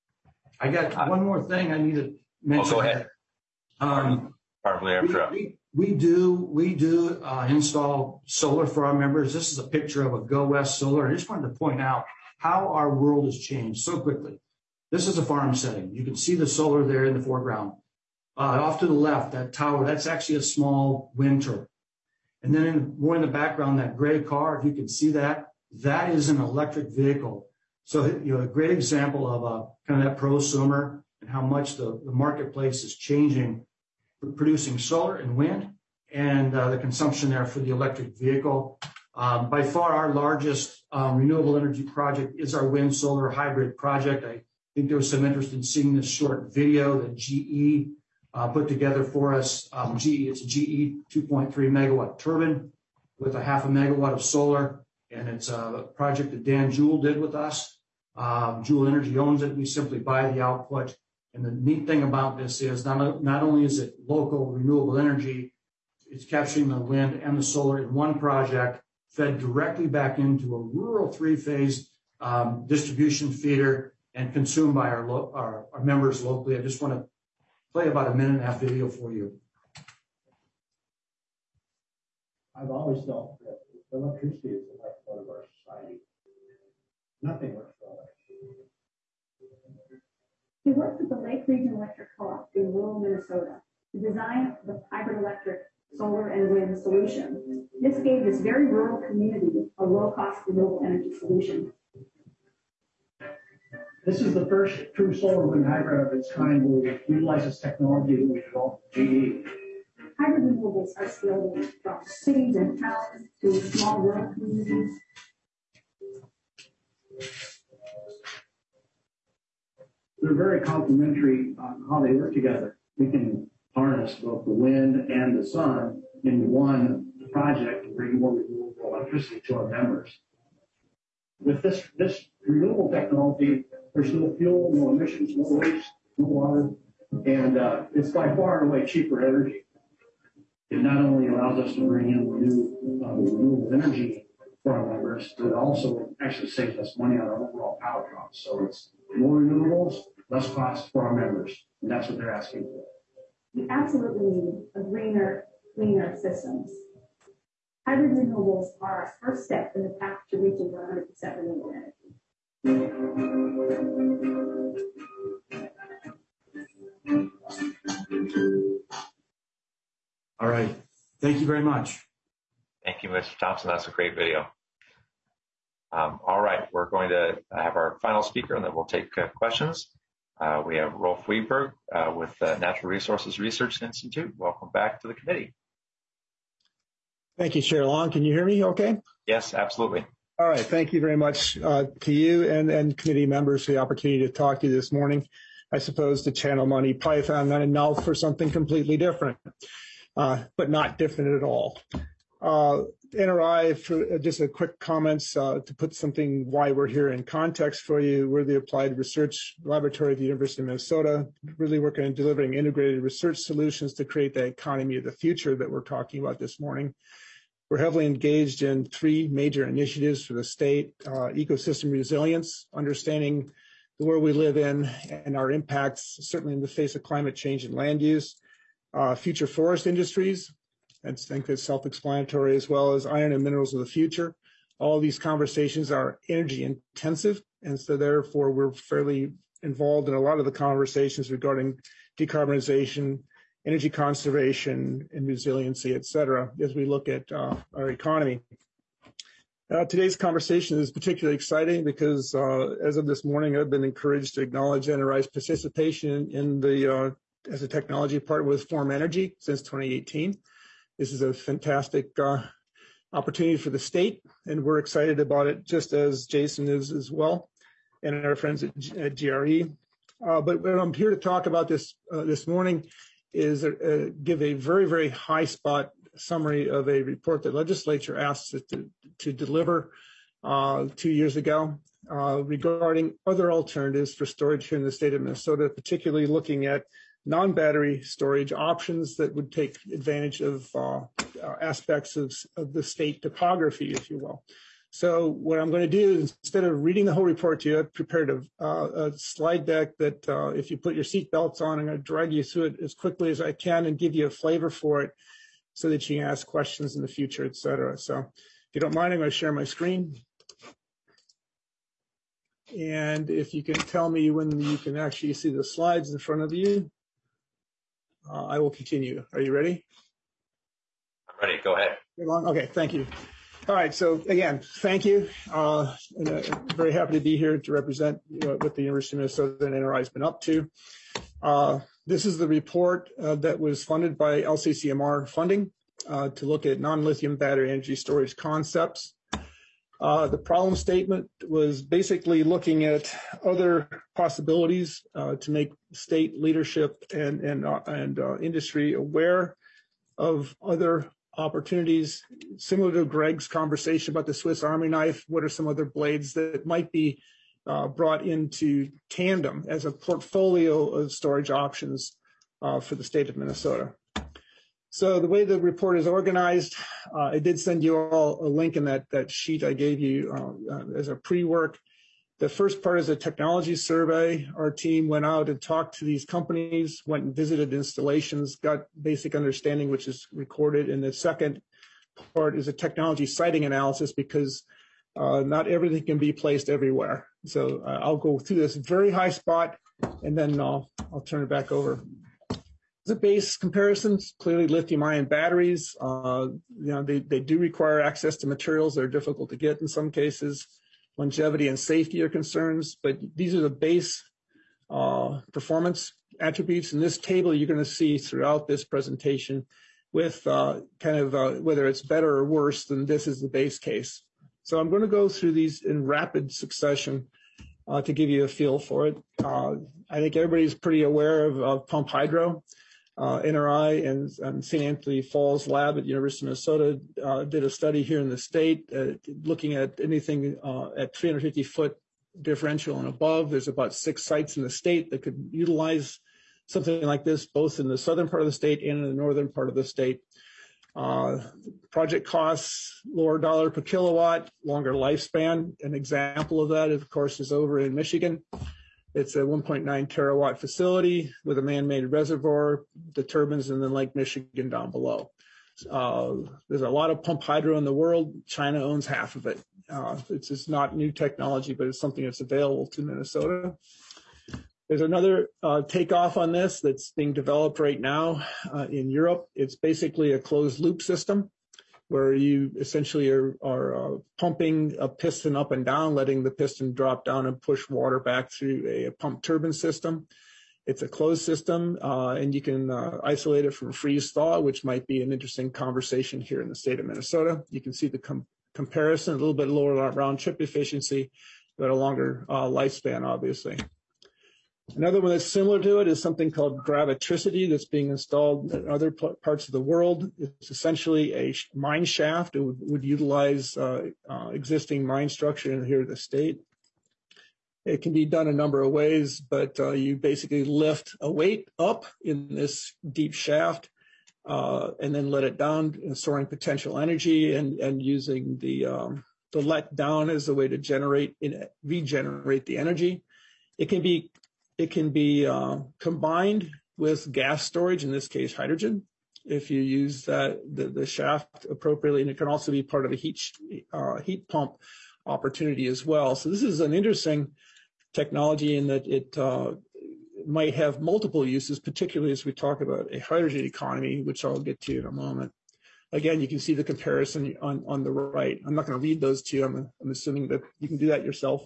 I got uh, one more thing I need to mention. Oh, go ahead. Um, Probably we, we, we do we do uh, install solar for our members. This is a picture of a Go West Solar. I just wanted to point out how our world has changed so quickly. This is a farm setting. You can see the solar there in the foreground. Uh, off to the left, that tower, that's actually a small wind turbine. And then in, more in the background, that gray car, if you can see that, that is an electric vehicle. So, you know, a great example of a kind of that prosumer and how much the, the marketplace is changing, producing solar and wind, and uh, the consumption there for the electric vehicle. Um, by far, our largest um, renewable energy project is our wind solar hybrid project. I think there was some interest in seeing this short video that G E uh, put together for us. Um, G E, it's a G E two point three megawatt turbine. with a half a megawatt of solar, and it's a project that Dan Jewell did with us. Um, Jewell Energy owns it. We simply buy the output. And the neat thing about this is not, not only is it local renewable energy, it's capturing the wind and the solar in one project, fed directly back into a rural three-phase um, distribution feeder and consumed by our, lo- our, our members locally. I just want to play about a minute and a half video for you. I've always felt that electricity is the lifeblood of our society. Nothing works for electricity. We worked with the Lake Region Electric Co-op in rural Minnesota to design the hybrid electric solar and wind solution. This gave this very rural community a low-cost renewable energy solution. This is the first true solar wind hybrid of its kind where it utilizes technology that we developed at G E. Hybrid renewables are scalable from cities and towns to small rural communities. They're very complementary on how they work together. We can harness both the wind and the sun in one project to bring more renewable electricity to our members. With this, this renewable technology, there's no fuel, no emissions, no waste, no water, and uh, it's by far and away cheaper energy. It not only allows us to bring in new uh, renewable energy for our members, but it also actually saves us money on our overall power costs. So it's more renewables, less costs for our members, and that's what they're asking for. We absolutely need a greener, cleaner systems. Hybrid renewables are our first step in the path to reaching one hundred percent renewable energy. All right. Thank you very much. Thank you, Mister Thompson. That's a great video. Um, all right. We're going to have our final speaker, and then we'll take uh, questions. Uh, we have Rolf Wiberg uh, with the Natural Resources Research Institute. Welcome back to the committee. Thank you, Chair Long. Can you hear me okay? Yes, absolutely. All right. Thank you very much uh, to you and, and committee members for the opportunity to talk to you this morning. I suppose to channel Monty Python and now for something completely different, uh, but not different at all. Uh, N R I, for just a quick comments uh, to put something why we're here in context for you. We're the Applied Research Laboratory at the University of Minnesota, really working on delivering integrated research solutions to create the economy of the future that we're talking about this morning. We're heavily engaged in three major initiatives for the state: uh, ecosystem resilience, understanding the world we live in and our impacts, certainly in the face of climate change and land use; uh, future forest industries, I think that's self-explanatory, as well as iron and minerals of the future. All of these conversations are energy intensive, and so therefore we're fairly involved in a lot of the conversations regarding decarbonization, energy conservation, and resiliency, et cetera, as we look at uh, our economy. Uh, today's conversation is particularly exciting because uh, as of this morning, I've been encouraged to acknowledge N R I's participation in the, uh, as a technology partner with Form Energy since twenty eighteen. This is a fantastic uh, opportunity for the state, and we're excited about it, just as Jason is as well, and our friends at, G- at G R E. Uh, but what I'm here to talk about this uh, this morning is uh, give a very, very high spot summary of a report that legislature asked us to, to deliver uh, two years ago uh, regarding other alternatives for storage here in the state of Minnesota, particularly looking at non-battery storage options that would take advantage of uh, aspects of, of the state topography, if you will. So what I'm going to do is, instead of reading the whole report to you, I've prepared a, uh, a slide deck that uh, if you put your seatbelts on, I'm going to drag you through it as quickly as I can and give you a flavor for it so that you can ask questions in the future, et cetera. So if you don't mind, I'm going to share my screen. And if you can tell me when you can actually see the slides in front of you, Uh, I will continue. Are you ready? I'm ready. Go ahead. Okay, thank you. All right, so again, thank you. Uh, and I'm very happy to be here to represent you know, what the University of Minnesota and N R I has been up to. Uh, this is the report uh, that was funded by L C C M R funding uh, to look at non-lithium battery energy storage concepts. Uh, the problem statement was basically looking at other possibilities uh, to make state leadership and and uh, and uh, industry aware of other opportunities, similar to Greg's conversation about the Swiss Army knife. What are some other blades that might be uh, brought into tandem as a portfolio of storage options uh, for the state of Minnesota? So the way the report is organized, uh, I did send you all a link in that, that sheet I gave you uh, uh, as a pre-work. The first part is a technology survey. Our team went out and talked to these companies, went and visited installations, got basic understanding, which is recorded. And the second part is a technology siting analysis, because uh, not everything can be placed everywhere. So uh, I'll go through this very high spot, and then I'll, I'll turn it back over. The base comparisons, clearly lithium-ion batteries, uh, you know, they, they do require access to materials that are difficult to get in some cases. Longevity and safety are concerns, but these are the base uh, performance attributes. In this table, you're going to see throughout this presentation with uh, kind of uh, whether it's better or worse than this is the base case. So I'm going to go through these in rapid succession uh, to give you a feel for it. Uh, I think everybody's pretty aware of, of pump hydro. Uh, N R I and, and Saint Anthony Falls Lab at the University of Minnesota uh, did a study here in the state uh, looking at anything uh, at three hundred fifty foot differential and above. There's about six sites in the state that could utilize something like this, both in the southern part of the state and in the northern part of the state. Uh, project costs, lower dollar per kilowatt, longer lifespan. An example of that, of course, is over in Michigan. It's a one point nine terawatt facility with a man-made reservoir, the turbines, and then Lake Michigan down below. Uh, there's a lot of pump hydro in the world. China owns half of it. Uh, it's just not new technology, but it's something that's available to Minnesota. There's another uh, takeoff on this that's being developed right now uh, in Europe. It's basically a closed loop system, where you essentially are, are uh, pumping a piston up and down, letting the piston drop down and push water back through a, a pump turbine system. It's a closed system, uh, and you can uh, isolate it from freeze thaw, which might be an interesting conversation here in the state of Minnesota. You can see the com comparison, a little bit lower round trip efficiency, but a longer uh, lifespan, obviously. Another one that's similar to it is something called Gravitricity that's being installed in other parts of the world. It's essentially a mine shaft. It would, would utilize uh, uh, existing mine structure in here in the state. It can be done a number of ways, but uh, you basically lift a weight up in this deep shaft uh, and then let it down, storing potential energy and, and using the, um, the let down as a way to generate, regenerate the energy. It can be It can be uh, combined with gas storage, in this case, hydrogen, if you use that, the, the shaft appropriately. And it can also be part of a heat, uh, heat pump opportunity as well. So this is an interesting technology in that it uh, might have multiple uses, particularly as we talk about a hydrogen economy, which I'll get to in a moment. Again, you can see the comparison on, on the right. I'm not going to read those to you. I'm, I'm assuming that you can do that yourself.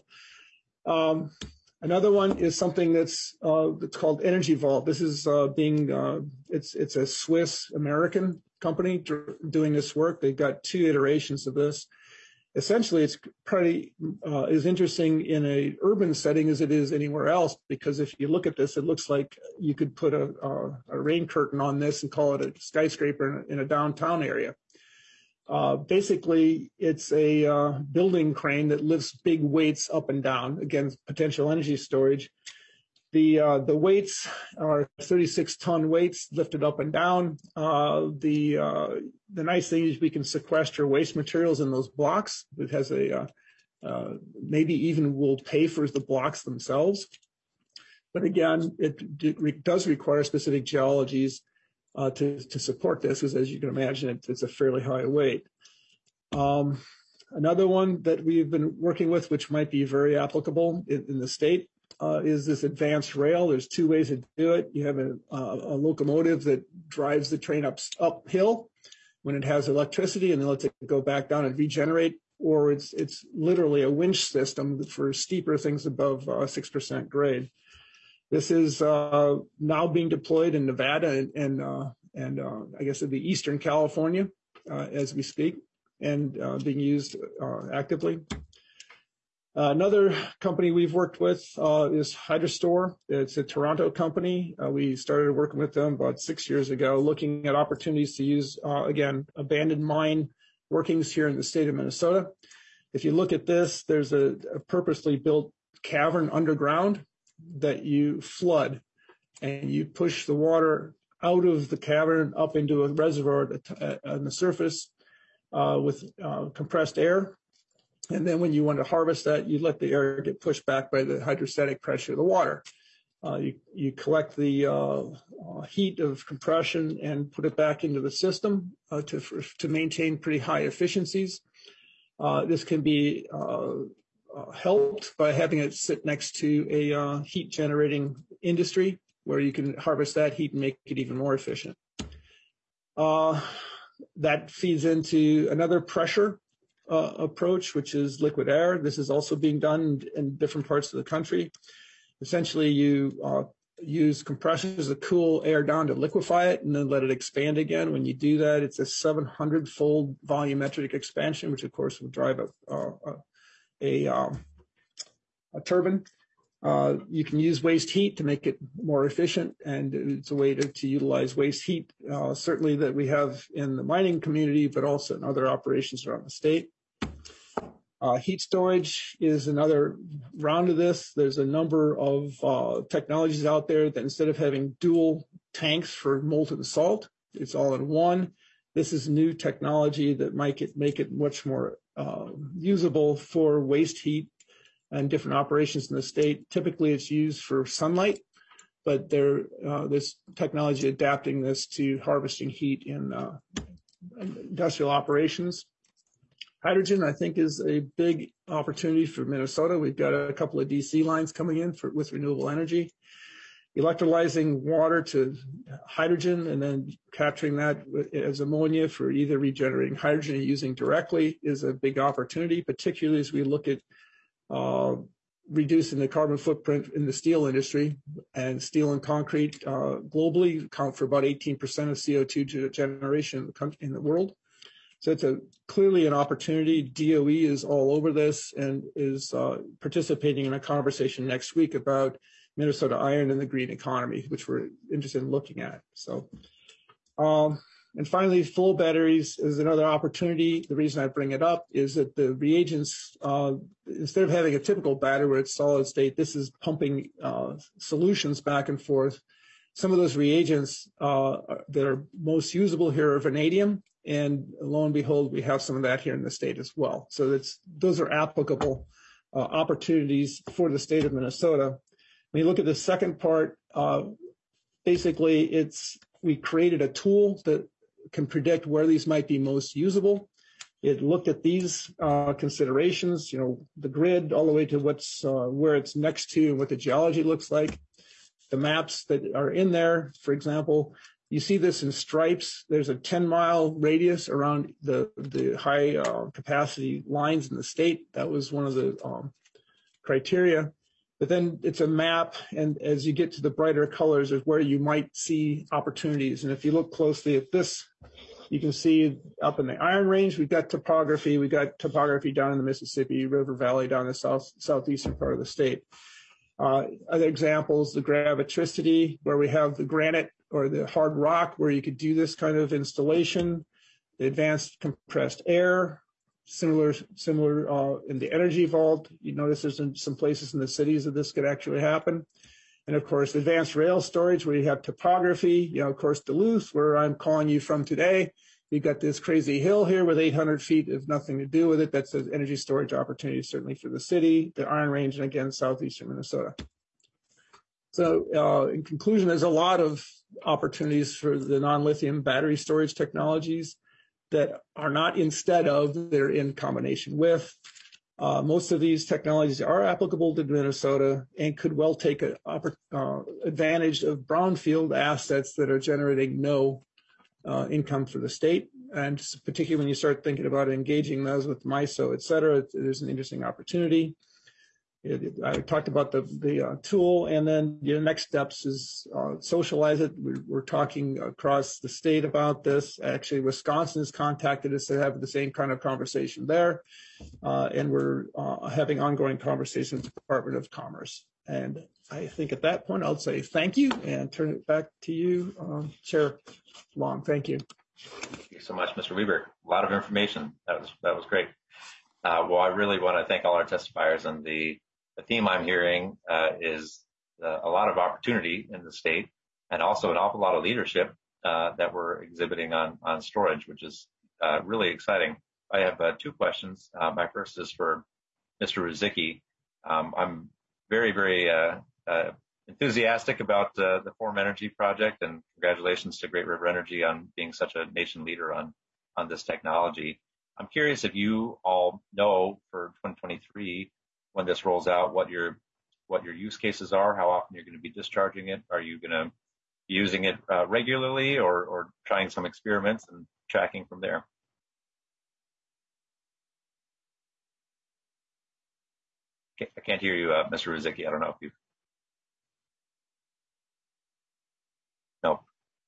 Um, Another one is something that's uh, that's called Energy Vault. This is uh, being uh, it's it's a Swiss American company doing this work. They've got two iterations of this. Essentially, it's pretty uh, as interesting in a urban setting as it is anywhere else, because if you look at this, it looks like you could put a, a, a rain curtain on this and call it a skyscraper in a, in a downtown area. Uh, basically, it's a uh, building crane that lifts big weights up and down. Again, potential energy storage. The uh, the weights are thirty-six ton weights lifted up and down. Uh, the uh, the nice thing is we can sequester waste materials in those blocks. It has a uh, uh, maybe even will pay for the blocks themselves. But again, it, it does require specific geologies Uh, to, to support this, because as you can imagine, it, it's a fairly high weight. Um, another one that we've been working with, which might be very applicable in, in the state, uh, is this advanced rail. There's two ways to do it. You have a, uh, a locomotive that drives the train up, uphill when it has electricity and then lets it go back down and regenerate, or it's, it's literally a winch system for steeper things above uh, six percent grade. This is uh, now being deployed in Nevada and, and, uh, and uh, I guess it'd be Eastern California uh, as we speak, and uh, being used uh, actively. Uh, another company we've worked with uh, is Hydrostore. It's a Toronto company. Uh, we started working with them about six years ago, looking at opportunities to use, uh, again, abandoned mine workings here in the state of Minnesota. If you look at this, there's a, a purposely built cavern underground that you flood, and you push the water out of the cavern up into a reservoir on the surface uh, with uh, compressed air. And then when you want to harvest that, you let the air get pushed back by the hydrostatic pressure of the water. Uh, you, you collect the uh, uh, heat of compression and put it back into the system uh, to, for, to maintain pretty high efficiencies. Uh, this can be uh, uh, helped by having it sit next to a uh, heat generating industry where you can harvest that heat and make it even more efficient. Uh, that feeds into another pressure Uh, approach, which is liquid air. This is also being done in different parts of the country. Essentially, you uh, use compressors to cool air down to liquefy it and then let it expand again. When you do that, it's a seven hundred fold volumetric expansion, which of course will drive a, a, a, um, a turbine. Uh, you can use waste heat to make it more efficient, and it's a way to, to utilize waste heat, uh, certainly that we have in the mining community, but also in other operations around the state. Uh, heat storage is another round of this. There's a number of uh, technologies out there that instead of having dual tanks for molten salt, it's all in one. This is new technology that might it, make it much more uh, usable for waste heat and different operations in the state. Typically, it's used for sunlight, but there, uh, there's technology adapting this to harvesting heat in uh, industrial operations. Hydrogen, I think, is a big opportunity for Minnesota. We've got a couple of D C lines coming in for, with renewable energy. Electrolyzing water to hydrogen and then capturing that as ammonia for either regenerating hydrogen or using directly is a big opportunity, particularly as we look at uh, reducing the carbon footprint in the steel industry. And steel and concrete uh, globally account for about eighteen percent of C O two generation in the, country, in the world. So it's a, clearly an opportunity. D O E is all over this and is uh, participating in a conversation next week about Minnesota iron and the green economy, which we're interested in looking at. So, um, and finally, flow batteries is another opportunity. The reason I bring it up is that the reagents, uh, instead of having a typical battery where it's solid state, this is pumping uh, solutions back and forth. Some of those reagents uh, that are most usable here are vanadium. And lo and behold, we have some of that here in the state as well. So that's, those are applicable uh, opportunities for the state of Minnesota. When you look at the second part, uh, basically it's, we created a tool that can predict where these might be most usable. It looked at these uh, considerations, you know, the grid all the way to what's, uh, where it's next to and what the geology looks like. The maps that are in there, for example, you see this in stripes. There's a ten mile radius around the, the high uh, capacity lines in the state. That was one of the um, criteria. But then it's a map, and as you get to the brighter colors is where you might see opportunities. And if you look closely at this, you can see up in the Iron Range, we've got topography. We've got topography down in the Mississippi River Valley, down the south southeastern part of the state. Uh, other examples, the gravitricity, where we have the granite or the hard rock, where you could do this kind of installation. The advanced compressed air, similar, similar uh, in the energy vault. You notice there's some places in the cities that this could actually happen. And of course, advanced rail storage, where you have topography. You know, of course, Duluth, where I'm calling you from today. You've got this crazy hill here with eight hundred feet of nothing to do with it. That's an energy storage opportunity, certainly for the city, the Iron Range, and again, southeastern Minnesota. So uh, in conclusion, there's a lot of opportunities for the non-lithium battery storage technologies that are not instead of, they're in combination with. Uh, most of these technologies are applicable to Minnesota and could well take a, uh, advantage of brownfield assets that are generating no uh, income for the state. And particularly when you start thinking about engaging those with MISO, et cetera, there's an interesting opportunity. it, it, I talked about the the uh, tool, and then the next steps is uh, socialize it. We're, we're talking across the state about this. Actually, Wisconsin has contacted us to have the same kind of conversation there, uh, and we're uh, having ongoing conversations with the Department of Commerce. And I think at that point, I'll say thank you and turn it back to you, um, Chair Long. Thank you. Thank you so much, Mister Weber. A lot of information. That was that was great. Uh, well, I really want to thank all our testifiers, and the, the theme I'm hearing uh, is uh, a lot of opportunity in the state, and also an awful lot of leadership uh, that we're exhibiting on on storage, which is uh, really exciting. I have uh, two questions. Uh, my first is for Mister Ruzicki. Um, I'm very, very uh, uh, enthusiastic about uh, the Form Energy project, and congratulations to Great River Energy on being such a nation leader on, on this technology. I'm curious if you all know for twenty twenty-three, when this rolls out, what your what your use cases are, how often you're going to be discharging it. Are you going to be using it uh, regularly, or, or trying some experiments and tracking from there? I can't hear you, uh, Mister Ruzicki. I don't know if you. No.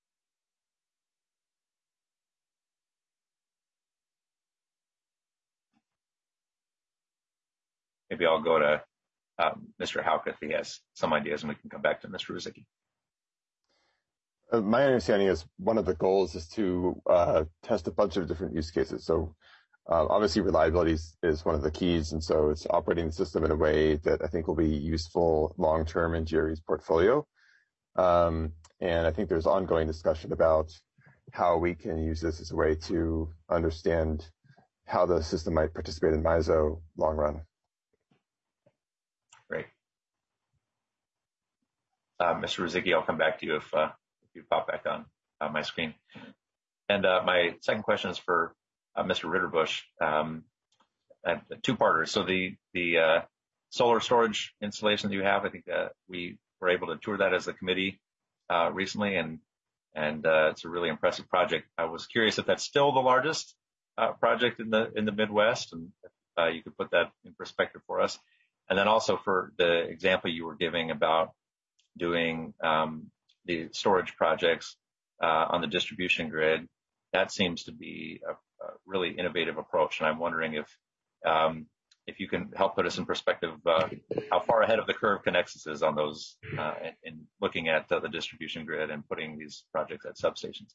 Maybe I'll go to um, Mister Hauck if he has some ideas, and we can come back to Mister Ruzicki. Uh, my understanding is one of the goals is to uh, test a bunch of different use cases. So uh, obviously reliability is, is one of the keys, and so it's operating the system in a way that I think will be useful long-term in G R E's portfolio. Um, and I think there's ongoing discussion about how we can use this as a way to understand how the system might participate in M I S O long run. Great. Uh, Mister Ruzicki, I'll come back to you if, uh, if you pop back on uh, my screen. And uh, my second question is for uh, Mister Ritterbusch. Um, two-parter. So the the uh, solar storage installation that you have, I think uh, we were able to tour that as a committee uh, recently, and and uh, it's a really impressive project. I was curious if that's still the largest uh, project in the in the Midwest, and if uh, you could put that in perspective for us. And then also for the example you were giving about doing um, the storage projects uh, on the distribution grid, that seems to be a, a really innovative approach. And I'm wondering if um, if you can help put us in perspective uh, how far ahead of the curve Conexus is on those uh, in, in looking at uh, the distribution grid and putting these projects at substations.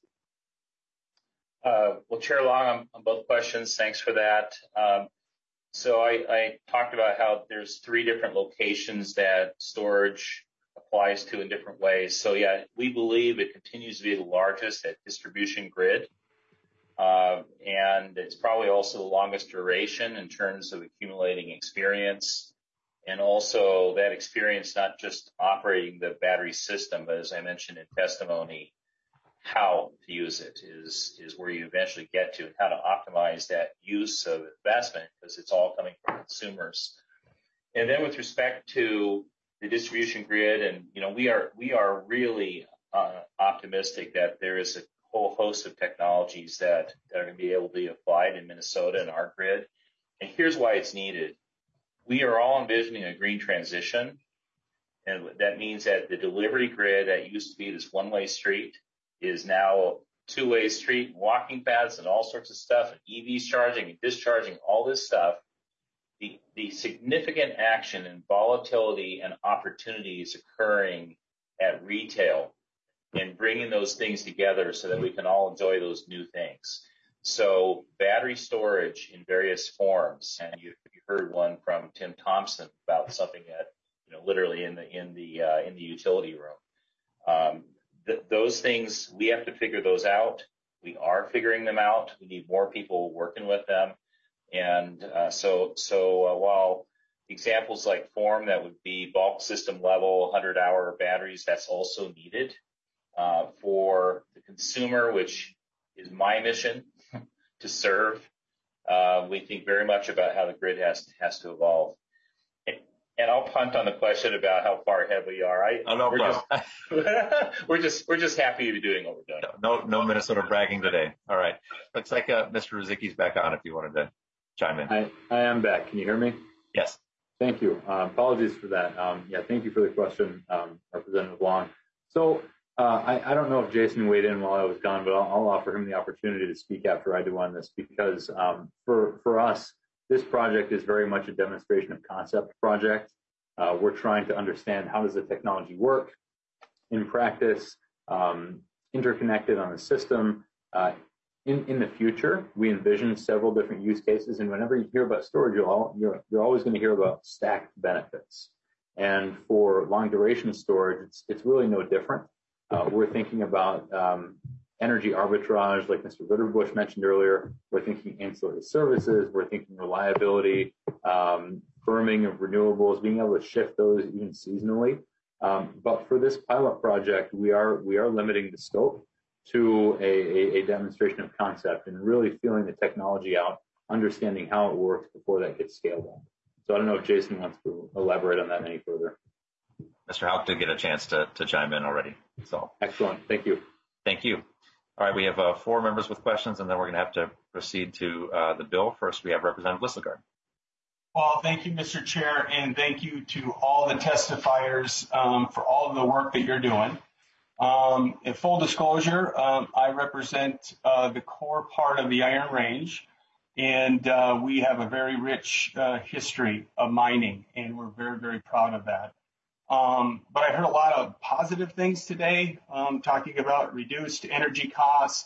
Uh, well, Chair Long, on, on both questions, thanks for that. Um, So I, I talked about how there's three different locations that storage applies to in different ways. So yeah, we believe it continues to be the largest at distribution grid. Uh, and it's probably also the longest duration in terms of accumulating experience. And also that experience, not just operating the battery system, but as I mentioned in testimony, how to use it is, is where you eventually get to, and how to optimize that use of investment, because it's all coming from consumers. And then with respect to the distribution grid, and, you know, we are, we are really uh, optimistic that there is a whole host of technologies that, that are going to be able to be applied in Minnesota and our grid. And here's why it's needed. We are all envisioning a green transition. And that means that the delivery grid that used to be this one-way street is now a two-way street, walking paths and all sorts of stuff, and E Vs charging and discharging, all this stuff. The, the significant action and volatility and opportunities occurring at retail and bringing those things together so that we can all enjoy those new things. So battery storage in various forms, and you, you heard one from Tim Thompson about something that, you know, literally in the in the uh, in the utility room. Um, th- those things, we have to figure those out. We are figuring them out. We need more people working with them. And uh, so so uh, while examples like Form that would be bulk system level one hundred hour batteries, that's also needed uh, for the consumer, which is my mission to serve. Uh, we think very much about how the grid has has to evolve. And, and I'll punt on the question about how far ahead we are. I, oh, no, we're, no. Just, we're just we're just happy to be doing what we're doing. No, no, no Minnesota bragging today. All right. Looks like uh, Mister Ruzicki's back on if you wanted to chime in. I, I am back. Can you hear me? Yes. Thank you. Uh, apologies for that. Um, yeah, thank you for the question, um, Representative Long. So uh, I, I don't know if Jason weighed in while I was gone, but I'll, I'll offer him the opportunity to speak after I do on this, because um, for, for us, this project is very much a demonstration of concept project. Uh, we're trying to understand how does the technology work in practice, um, interconnected on the system. Uh, in, in the future, we envision several different use cases, and whenever you hear about storage, you're, all, you're, you're always going to hear about stacked benefits. And for long duration storage, it's, it's really no different. Uh, we're thinking about um, energy arbitrage, like Mister Ritterbush mentioned earlier. We're thinking ancillary services. We're thinking reliability, um, firming of renewables, being able to shift those even seasonally. Um, but for this pilot project, we are we are limiting the scope to a, a, a demonstration of concept and really feeling the technology out, understanding how it works before that gets scaled up. So I don't know if Jason wants to elaborate on that any further. Mister Houck did get a chance to, to chime in already. So excellent. Thank you. Thank you. All right, we have uh, four members with questions, and then we're going to have to proceed to uh, the bill. First, we have Representative Listlegard. Well, thank you, Mister Chair, and thank you to all the testifiers um, for all of the work that you're doing. Um, in full disclosure, um, I represent uh, the core part of the Iron Range, and uh, we have a very rich uh, history of mining, and we're very, very proud of that. Um, but I heard a lot of positive things today, um, talking about reduced energy costs,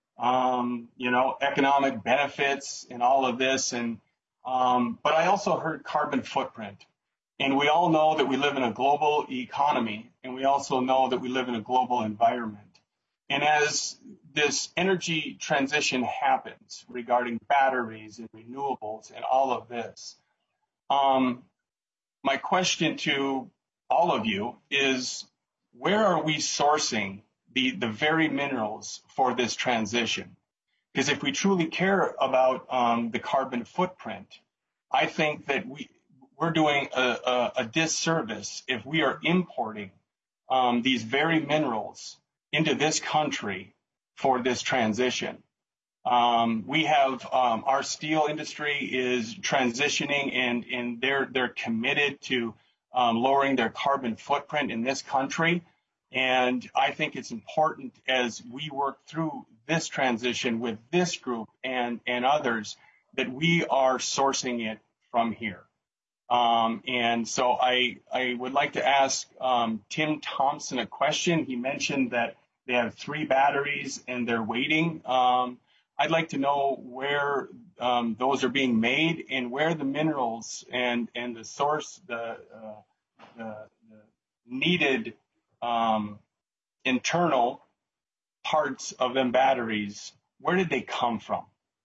um, you know, economic benefits and all of this. And um, but I also heard carbon footprint. And we all know that we live in a global economy, and we also know that we live in a global environment. And as this energy transition happens regarding batteries and renewables and all of this, um, my question to all of you is, where are we sourcing the, the very minerals for this transition? Because if we truly care about um, the carbon footprint, I think that we, we're doing a, a, a disservice if we are importing um, these very minerals into this country for this transition. Um, we have um, our steel industry is transitioning, and, and they're they're committed to um, lowering their carbon footprint in this country. And I think it's important as we work through this transition with this group and, and others that we are sourcing it from here. Um, and so I, I would like to ask um, Tim Thompson a question. He mentioned that they have three batteries and they're waiting. Um, I'd like to know where um, those are being made and where the minerals and, and the source, the, uh, the, the needed um, internal parts of them batteries, where did they come from?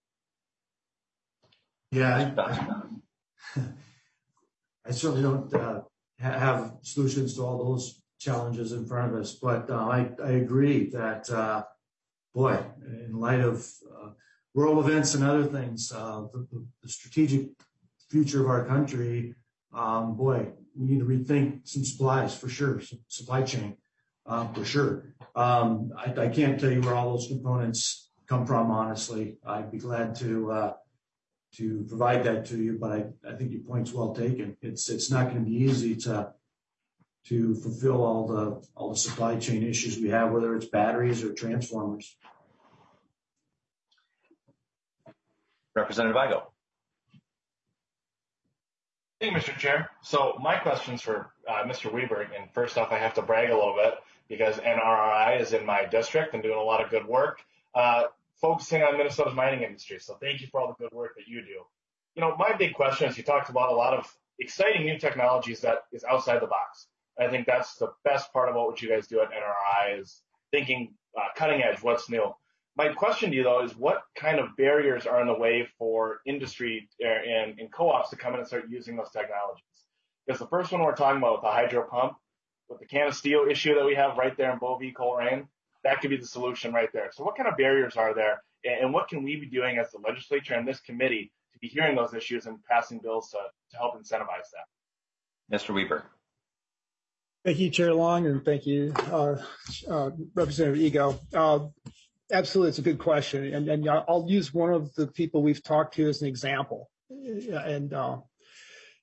Yeah, I, I certainly don't uh, ha- have solutions to all those challenges in front of us, but uh, I, I agree that, uh, boy, in light of uh, world events and other things, uh, the, the, the strategic future of our country, um, boy, we need to rethink some supplies for sure, some supply chain uh, for sure. Um, I, I can't tell you where all those components come from, honestly. I'd be glad to uh, to provide that to you, but I, I think your point's well taken. It's it's not going to be easy to to fulfill all the all the supply chain issues we have, whether it's batteries or transformers. Representative Igo. Thank you, Mister Chair. So my question's for uh, Mister Weber, and first off, I have to brag a little bit because N R R I is in my district and doing a lot of good work, uh, focusing on Minnesota's mining industry. So thank you for all the good work that you do. You know, my big question is you talked about a lot of exciting new technologies that is outside the box. I think that's the best part about what you guys do at N R R I is thinking uh, cutting edge, what's new. My question to you, though, is what kind of barriers are in the way for industry and, and co-ops to come in and start using those technologies? Because the first one we're talking about with the hydro pump, with the can of steel issue that we have right there in Bovee, Coleraine, that could be the solution right there. So what kind of barriers are there, and what can we be doing as the legislature and this committee to be hearing those issues and passing bills to, to help incentivize that? Mister Weber. Thank you, Chair Long, and thank you, uh, uh, Representative Ego. Uh, absolutely, it's a good question, and, and I'll use one of the people we've talked to as an example. And uh,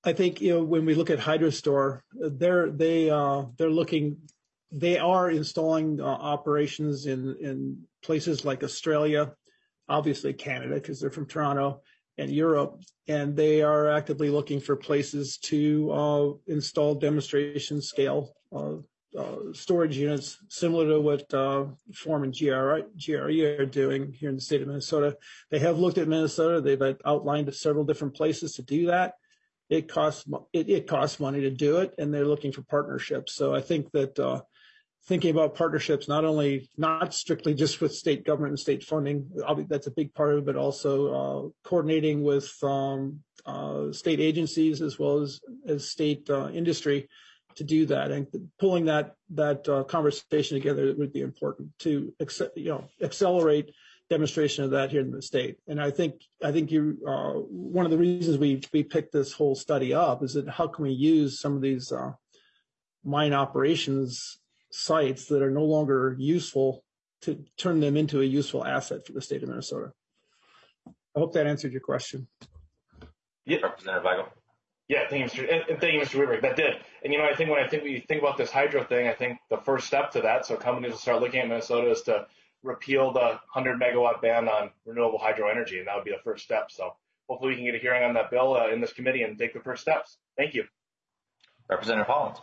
I think, you know, when we look at HydroStore, they're they uh, they're looking, they are installing uh, operations in in places like Australia, obviously Canada because they're from Toronto, and Europe, and they are actively looking for places to uh, install demonstration scale uh, uh, storage units, similar to what uh, Form and G R E are doing here in the state of Minnesota. They have looked at Minnesota. They've outlined several different places to do that. It costs it, it costs money to do it, and they're looking for partnerships. So I think that uh, thinking about partnerships, not only not strictly just with state government and state funding, that's a big part of it, but also uh, coordinating with um, uh, state agencies as well as as state uh, industry to do that, and pulling that that uh, conversation together would be important to you know accelerate demonstration of that here in the state. And I think I think you uh, one of the reasons we we picked this whole study up is that how can we use some of these uh, mine operations sites that are no longer useful to turn them into a useful asset for the state of Minnesota. I hope that answered your question. Yeah, Representative Weigel. Yeah, thank you, Mister And, and thank you, Mister Weber. That did. And you know, I think when I think we think about this hydro thing, I think the first step to that, so companies will start looking at Minnesota, is to repeal the one hundred megawatt ban on renewable hydro energy, and that would be the first step. So hopefully we can get a hearing on that bill uh, in this committee and take the first steps. Thank you. Representative Hollins.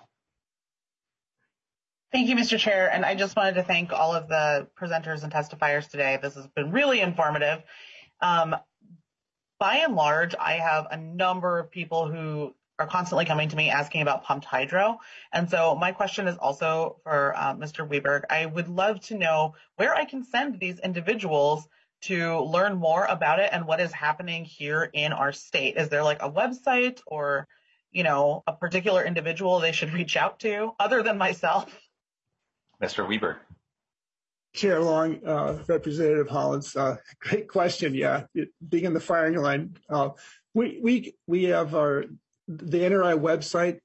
Thank you, Mister Chair. And I just wanted to thank all of the presenters and testifiers today. This has been really informative. Um, by and large, I have a number of people who are constantly coming to me asking about pumped hydro. And so my question is also for uh, Mister Weberg. I would love to know where I can send these individuals to learn more about it and what is happening here in our state. Is there like a website or, you know, a particular individual they should reach out to other than myself? Mister Weberg. Chair Long, uh, Representative Hollins, uh, great question. Yeah, it, being in the firing line, uh, we we we have our the N R I website,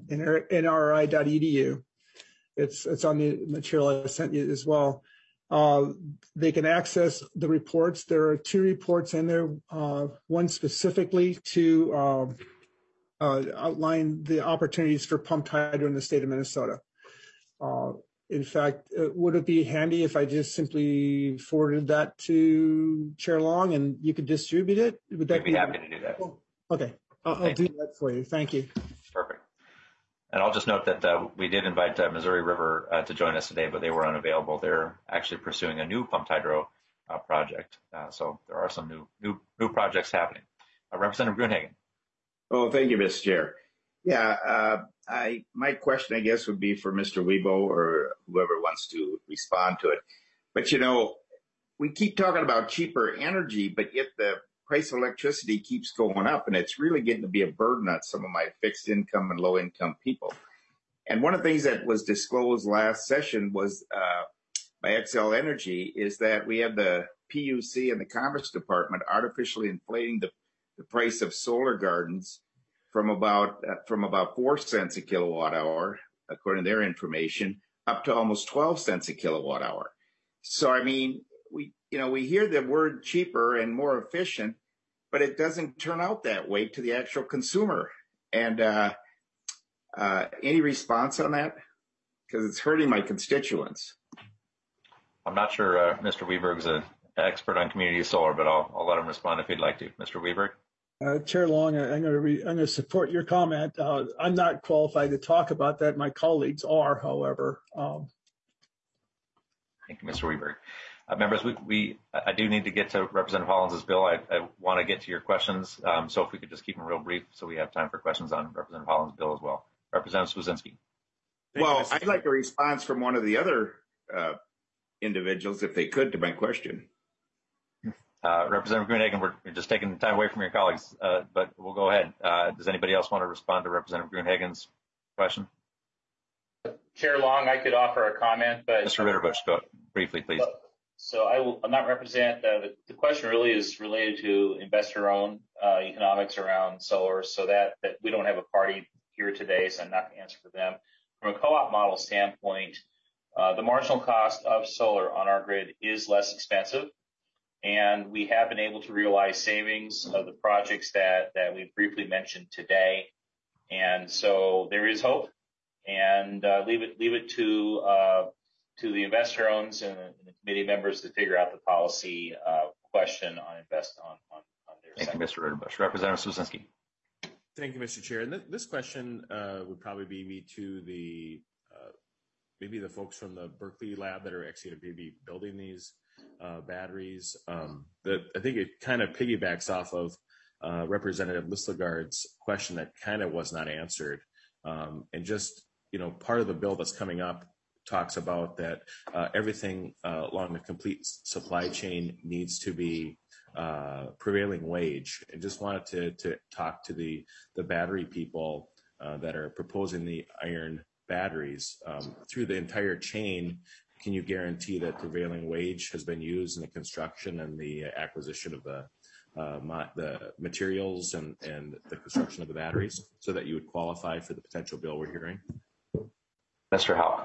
N R I dot E D U. It's it's on the material I sent you as well. Uh, they can access the reports. There are two reports in there. Uh, one specifically to um, uh, outline the opportunities for pumped hydro in the state of Minnesota. Uh, In fact, uh, would it be handy if I just simply forwarded that to Chair Long and you could distribute it? Would that We'd be, be happy to do that. Okay, I'll, I'll do that for you. Thank you. Perfect. And I'll just note that uh, we did invite uh, Missouri River uh, to join us today, but they were unavailable. They're actually pursuing a new pumped hydro uh, project. Uh, so there are some new new new projects happening. Uh, Representative Gruenhagen. Oh, thank you, Mister Chair. Yeah, uh, I my question, I guess, would be for Mister Webo or whoever wants to respond to it. But, you know, we keep talking about cheaper energy, but yet the price of electricity keeps going up, and it's really getting to be a burden on some of my fixed income and low income people. And one of the things that was disclosed last session was uh, by Xcel Energy is that we have the P U C and the Commerce Department artificially inflating the, the price of solar gardens from about uh, from about four cents a kilowatt hour, according to their information, up to almost twelve cents a kilowatt hour. So, I mean, we you know we hear the word cheaper and more efficient, but it doesn't turn out that way to the actual consumer. And uh, uh, any response on that? Because it's hurting my constituents. I'm not sure uh, Mister Weberg is an expert on community solar, but I'll, I'll let him respond if he'd like to. Mister Weberg? Uh, Chair Long, I'm going to re- I'm going to support your comment. Uh, I'm not qualified to talk about that. My colleagues are, however. Um, Thank you, Mister Weberg. Uh, members, we, we I do need to get to Representative Hollins' bill. I, I want to get to your questions, um, so if we could just keep them real brief so we have time for questions on Representative Hollins' bill as well. Representative Swedzinski. Well, I'd like a response from one of the other uh, individuals, if they could, to my question. Uh, Representative Gruenhagen, we're, we're just taking time away from your colleagues, uh, but we'll go ahead. Uh, does anybody else want to respond to Representative Gruenhagen's question? Chair Long, I could offer a comment, but Mister Ritterbusch, go briefly, please. So I will not represent. Uh, the, the question really is related to investor-owned uh, economics around solar, so that that we don't have a party here today, so I'm not going to answer for them. From a co-op model standpoint, uh, the marginal cost of solar on our grid is less expensive. And we have been able to realize savings of the projects that, that we briefly mentioned today. And so there is hope, and uh, leave it leave it to uh, to the investor owns and the committee members to figure out the policy uh, question on invest on on, on their Thank sector. you, Mister Ritterbusch. Representative Swedzinski. Thank you, Mister Chair. And th- this question uh, would probably be to the uh, maybe the folks from the Berkeley lab that are actually going to be building these uh, batteries. Um, that I think it kind of piggybacks off of uh, Representative Listlegard's question that kind of was not answered. Um, and just, you know, part of the bill that's coming up talks about that uh, everything uh, along the complete supply chain needs to be uh, prevailing wage. And just wanted to, to talk to the, the battery people uh, that are proposing the iron batteries um, through the entire chain. Can you guarantee that prevailing wage has been used in the construction and the acquisition of the uh, ma- the materials and, and the construction of the batteries, so that you would qualify for the potential bill we're hearing? Mister Houck.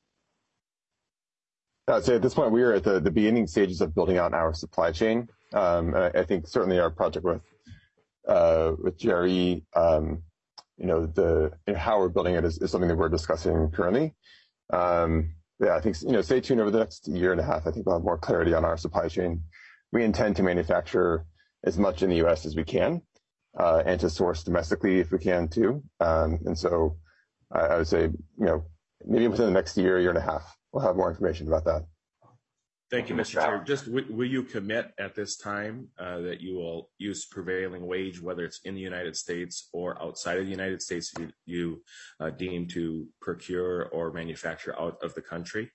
Uh, so at this point, we are at the, the beginning stages of building out our supply chain. Um, I, I think certainly our project with uh, with G R E, um, you know, the you know, how we're building it is, is something that we're discussing currently. Um, yeah, I think, you know, stay tuned over the next year and a half. I think we'll have more clarity on our supply chain. We intend to manufacture as much in the U S as we can, uh, and to source domestically if we can too. Um, and so I, I would say, you know, maybe within the next year, year and a half, we'll have more information about that. Thank you, Mister Chair. Just w- will you commit at this time uh, that you will use prevailing wage, whether it's in the United States or outside of the United States, you, you uh, deem to procure or manufacture out of the country?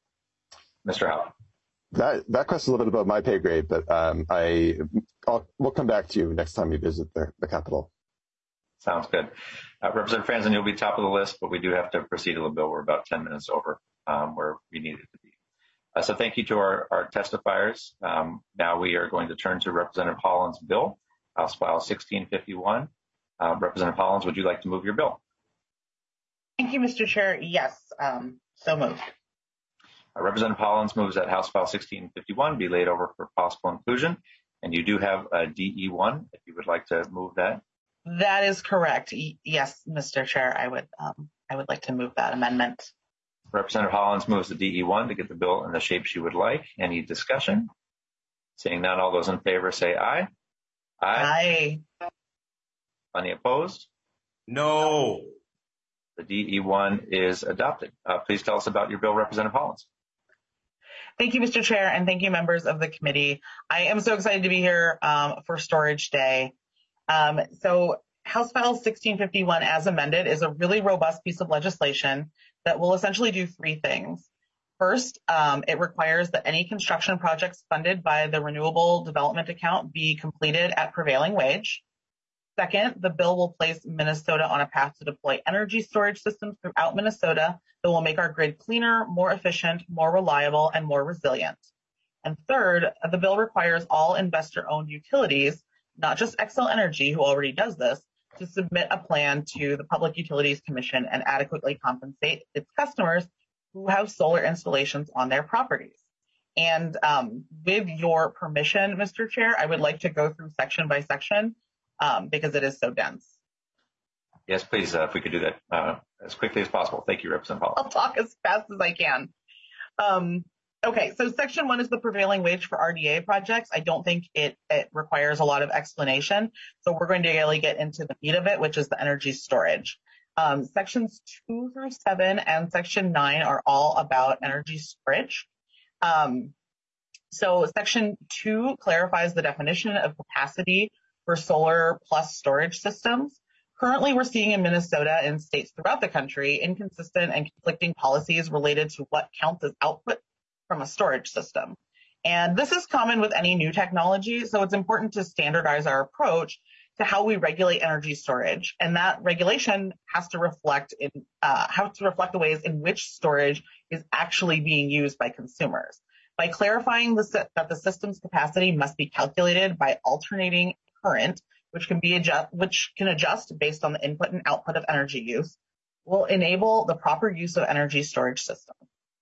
Mister Houck. That that question is a little bit above my pay grade, but um, I I'll, we'll come back to you next time you visit the, the Capitol. Sounds good. Uh, Representative Franzen, you'll be top of the list, but we do have to proceed a little bit. We're about ten minutes over um, where we needed to be. Uh, so thank you to our, our testifiers. Um, now we are going to turn to Representative Holland's bill, House File sixteen fifty-one. Uh, Representative Hollins, would you like to move your bill? Thank you, Mister Chair. Yes, um, so moved. Uh, Representative Hollins moves that House File sixteen fifty-one be laid over for possible inclusion. And you do have a D E one if you would like to move that. That is correct. Y- yes, Mister Chair, I would um, I would like to move that amendment. Representative Hollins moves the D E one to get the bill in the shape she would like. Any discussion? Seeing none, all those in favor say aye. Aye. Aye. Any opposed? No. The D E one is adopted. Uh, please tell us about your bill, Representative Hollins. Thank you, Mister Chair, and thank you, members of the committee. I am so excited to be here um, for Storage Day. Um, so House File sixteen fifty-one, as amended, is a really robust piece of legislation that will essentially do three things. First, um, it requires that any construction projects funded by the Renewable Development Account be completed at prevailing wage. Second, the bill will place Minnesota on a path to deploy energy storage systems throughout Minnesota that will make our grid cleaner, more efficient, more reliable, and more resilient. And third, the bill requires all investor-owned utilities, not just Xcel Energy, who already does this, to submit a plan to the Public Utilities Commission and adequately compensate its customers who have solar installations on their properties. And um, with your permission, Mister Chair, I would like to go through section by section um, because it is so dense. Yes, please, uh, if we could do that uh, as quickly as possible. Thank you, Representative Hollins. I'll talk as fast as I can. Um, Okay, so section one is the prevailing wage for R D A projects. I don't think it, it requires a lot of explanation. So we're going to really get into the meat of it, which is the energy storage. Um, sections two through seven and section nine are all about energy storage. Um, so section two clarifies the definition of capacity for solar plus storage systems. Currently, we're seeing in Minnesota and states throughout the country inconsistent and conflicting policies related to what counts as output from a storage system. And this is common with any new technology, so it's important to standardize our approach to how we regulate energy storage. And that regulation has to reflect in uh, has to reflect the ways in which storage is actually being used by consumers. By clarifying the, that the system's capacity must be calculated by alternating current, which can be adjust, which can adjust based on the input and output of energy use, will enable the proper use of energy storage systems.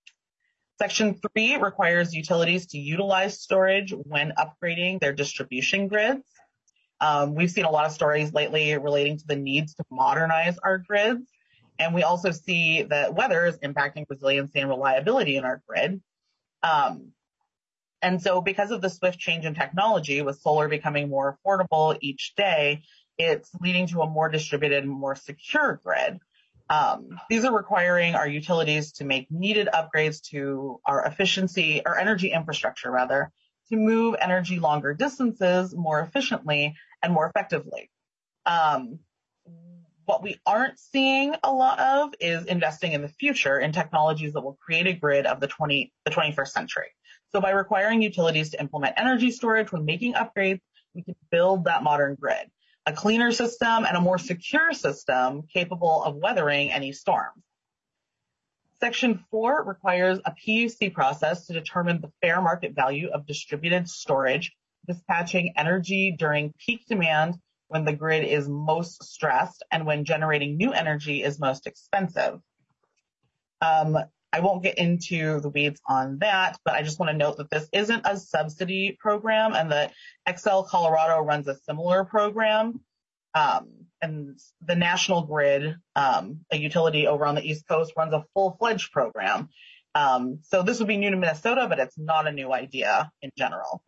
Section three requires utilities to utilize storage when upgrading their distribution grids. Um, we've seen a lot of stories lately relating to the needs to modernize our grids. And we also see that weather is impacting resiliency and reliability in our grid. Um, and so because of the swift change in technology, with solar becoming more affordable each day, it's leading to a more distributed and more secure grid. Um, these are requiring our utilities to make needed upgrades to our efficiency, or energy infrastructure rather, to move energy longer distances more efficiently and more effectively. Um, what we aren't seeing a lot of is investing in the future in technologies that will create a grid of the twenty, the twenty-first century. So by requiring utilities to implement energy storage when making upgrades, we can build that modern grid, a cleaner system and a more secure system capable of weathering any storms. Section four requires a P U C process to determine the fair market value of distributed storage, dispatching energy during peak demand when the grid is most stressed and when generating new energy is most expensive. Um, I won't get into the weeds on that, but I just want to note that this isn't a subsidy program and that Xcel Colorado runs a similar program. Um, and the National Grid, um, a utility over on the East Coast, runs a full-fledged program. Um, so this would be new to Minnesota, but it's not a new idea in general.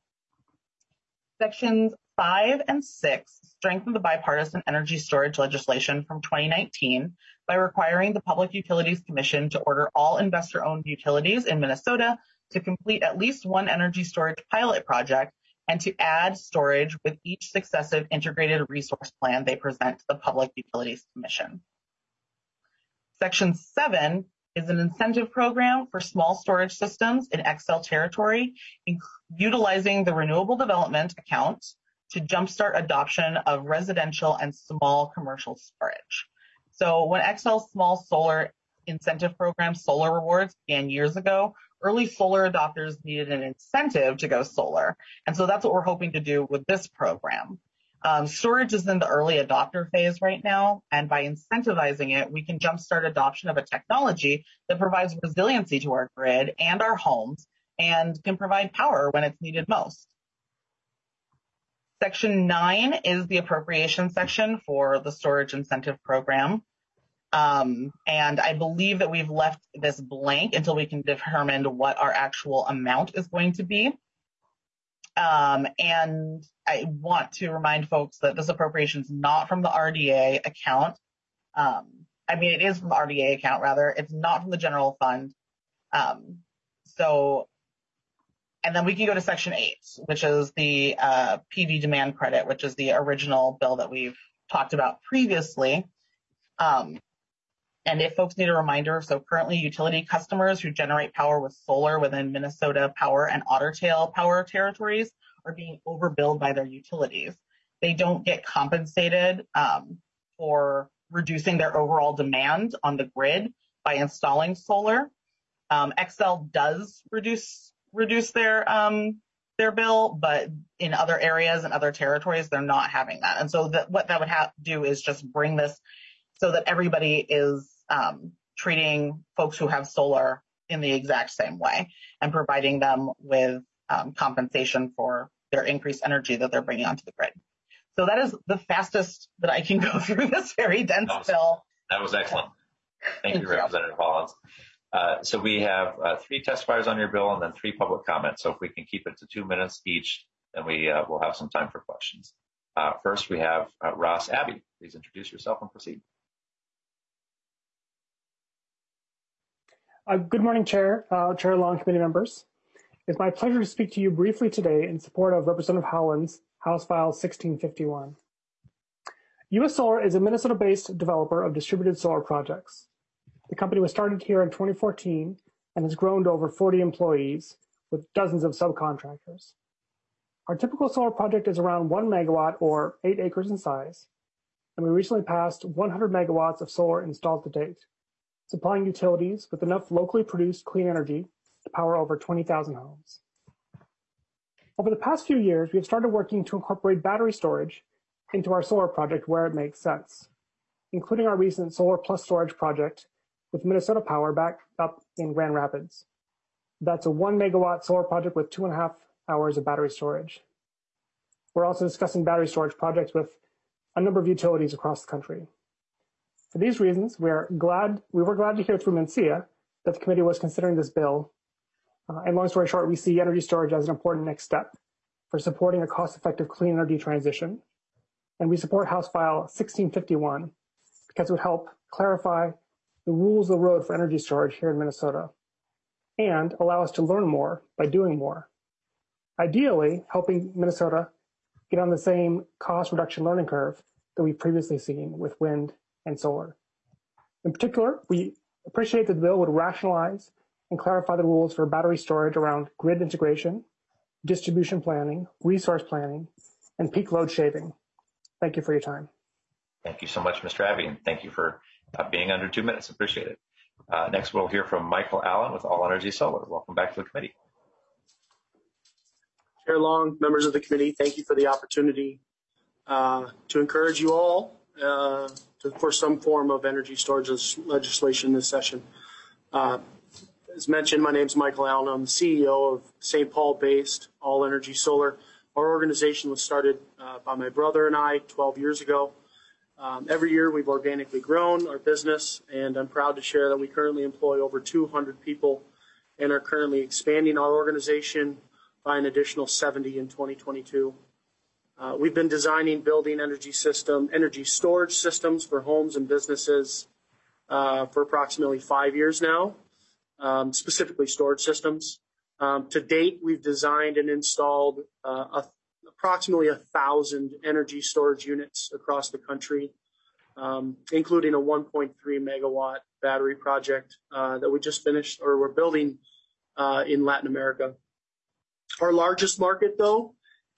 Sections five and six strengthen the bipartisan energy storage legislation from twenty nineteen by requiring the Public Utilities Commission to order all investor-owned utilities in Minnesota to complete at least one energy storage pilot project and to add storage with each successive integrated resource plan they present to the Public Utilities Commission. Section seven is an incentive program for small storage systems in Xcel territory, utilizing the Renewable Development Account to jumpstart adoption of residential and small commercial storage. So when Xcel's small solar incentive program, Solar Rewards, began years ago, early solar adopters needed an incentive to go solar. And so that's what we're hoping to do with this program. Um, storage is in the early adopter phase right now, and by incentivizing it, we can jumpstart adoption of a technology that provides resiliency to our grid and our homes and can provide power when it's needed most. Section nine is the appropriation section for the storage incentive program. Um, and I believe that we've left this blank until we can determine what our actual amount is going to be. Um, and I want to remind folks that this appropriation is not from the R D A account. Um, I mean, it is from the R D A account, rather. It's not from the general fund. Um, so, and then we can go to section eight, which is the uh, P V demand credit, which is the original bill that we've talked about previously. Um, And if folks need a reminder, so currently utility customers who generate power with solar within Minnesota Power and Otter Tail Power territories are being overbilled by their utilities. They don't get compensated um, for reducing their overall demand on the grid by installing solar. Um, Xcel does reduce reduce their um, their bill, but in other areas and other territories, they're not having that. And so that, what that would have to do is just bring this so that everybody is um, treating folks who have solar in the exact same way and providing them with um, compensation for their increased energy that they're bringing onto the grid. So that is the fastest that I can go through this very dense that was, bill. That was excellent. Thank, Thank you, Representative Hollins. Uh, so we have uh, three testifiers on your bill and then three public comments. So if we can keep it to two minutes each, then we uh, will have some time for questions. Uh, first, we have uh, Ross Abbey. Please introduce yourself and proceed. Uh, good morning, Chair, uh, Chair Long, committee members. It's my pleasure to speak to you briefly today in support of Representative Hollins, House File sixteen fifty-one. U S Solar is a Minnesota-based developer of distributed solar projects. The company was started here in twenty fourteen and has grown to over forty employees with dozens of subcontractors. Our typical solar project is around one megawatt or eight acres in size, and we recently passed one hundred megawatts of solar installed to date, supplying utilities with enough locally produced clean energy to power over twenty thousand homes. Over the past few years, we have started working to incorporate battery storage into our solar project where it makes sense, including our recent Solar Plus Storage project with Minnesota Power back up in Grand Rapids. That's a one megawatt solar project with two and a half hours of battery storage. We're also discussing battery storage projects with a number of utilities across the country. For these reasons, we are glad, we were glad to hear through Mencia that the committee was considering this bill. Uh, and long story short, we see energy storage as an important next step for supporting a cost-effective clean energy transition. And we support House File sixteen fifty-one because it would help clarify the rules of the road for energy storage here in Minnesota and allow us to learn more by doing more. Ideally, helping Minnesota get on the same cost reduction learning curve that we've previously seen with wind and solar. In particular, we appreciate that the bill would rationalize and clarify the rules for battery storage around grid integration, distribution planning, resource planning, and peak load shaving. Thank you for your time. Thank you so much, Mister Abbey, and thank you for uh, being under two minutes. Appreciate it. Uh, next, we'll hear from Michael Allen with All Energy Solar. Welcome back to the committee. Chair Long, members of the committee, thank you for the opportunity uh, to encourage you all uh, to, for some form of energy storage legislation this session. Uh, as mentioned, my name is Michael Allen. I'm the C E O of Saint Paul-based All Energy Solar. Our organization was started uh, by my brother and I twelve years ago. Um, every year we've organically grown our business, and I'm proud to share that we currently employ over two hundred people and are currently expanding our organization by an additional seventy in twenty twenty-two. Uh, we've been designing, building energy system, energy storage systems for homes and businesses uh, for approximately five years now, um, specifically storage systems. Um, to date, we've designed and installed uh, a, approximately a thousand energy storage units across the country, um, including a one point three megawatt battery project uh, that we just finished or we're building uh, in Latin America. Our largest market, though,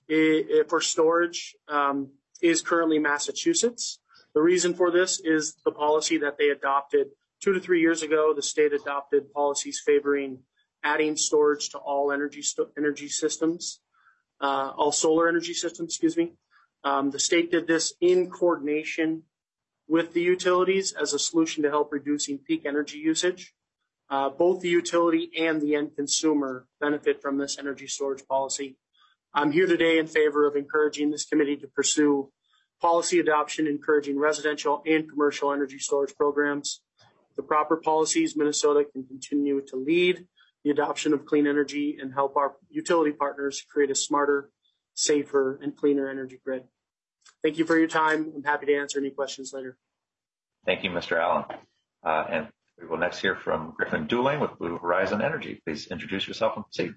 I- for storage um, is currently Massachusetts. The reason for this is the policy that they adopted two to three years ago. The state adopted policies favoring adding storage to all energy st- energy systems, uh, all solar energy systems, excuse me. Um, the state did this in coordination with the utilities as a solution to help reducing peak energy usage. Uh, both the utility and the end consumer benefit from this energy storage policy. I'm here today in favor of encouraging this committee to pursue policy adoption, encouraging residential and commercial energy storage programs. The proper policies, Minnesota can continue to lead the adoption of clean energy and help our utility partners create a smarter, safer, and cleaner energy grid. Thank you for your time. I'm happy to answer any questions later. Thank you, Mister Allen. Uh, and we will next hear from Griffin Dooling with Blue Horizon Energy. Please introduce yourself and proceed.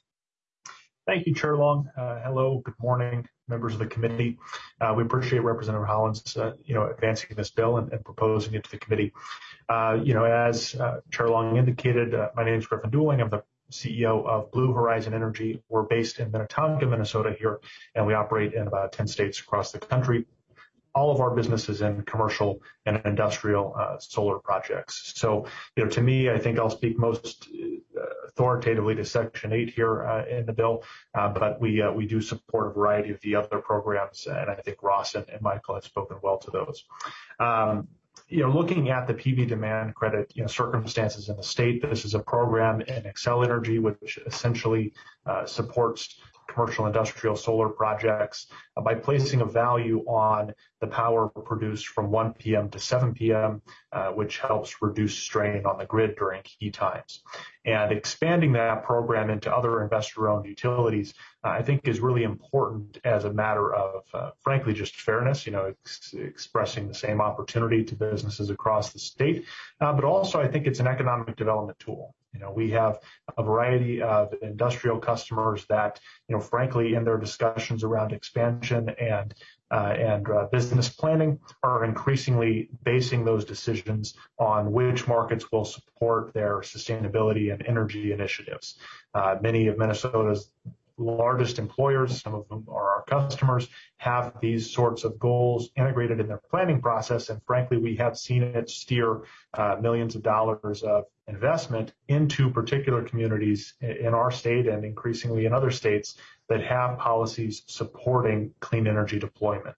Thank you, Chair Long. Uh, hello, good morning, members of the committee. Uh, we appreciate Representative Hollins, uh, you know, advancing this bill and, and proposing it to the committee. Uh, you know, as uh, Chair Long indicated, uh, my name is Griffin Dooling. I'm the C E O of Blue Horizon Energy. We're based in Minnetonka, Minnesota here, and we operate in about ten states across the country. All of our business is in commercial and industrial uh, solar projects. So, you know, to me, I think I'll speak most uh, authoritatively to Section eight here uh, in the bill, uh, but we uh, we do support a variety of the other programs, and I think Ross and, and Michael have spoken well to those. Um, you know, looking at the P V demand credit, you know, circumstances in the state, this is a program in Xcel Energy, which essentially uh, supports commercial industrial solar projects uh, by placing a value on the power produced from one p.m. to seven p.m., uh, which helps reduce strain on the grid during key times. And expanding that program into other investor-owned utilities, uh, I think is really important as a matter of, uh, frankly, just fairness, you know, ex- expressing the same opportunity to businesses across the state. Uh, but also, I think it's an economic development tool. You know, we have a variety of industrial customers that, you know, frankly, in their discussions around expansion and uh, and uh, business planning are increasingly basing those decisions on which markets will support their sustainability and energy initiatives. Uh, many of Minnesota's largest employers, some of whom are our customers, have these sorts of goals integrated in their planning process. And frankly, we have seen it steer uh, millions of dollars of investment into particular communities in our state and increasingly in other states that have policies supporting clean energy deployment.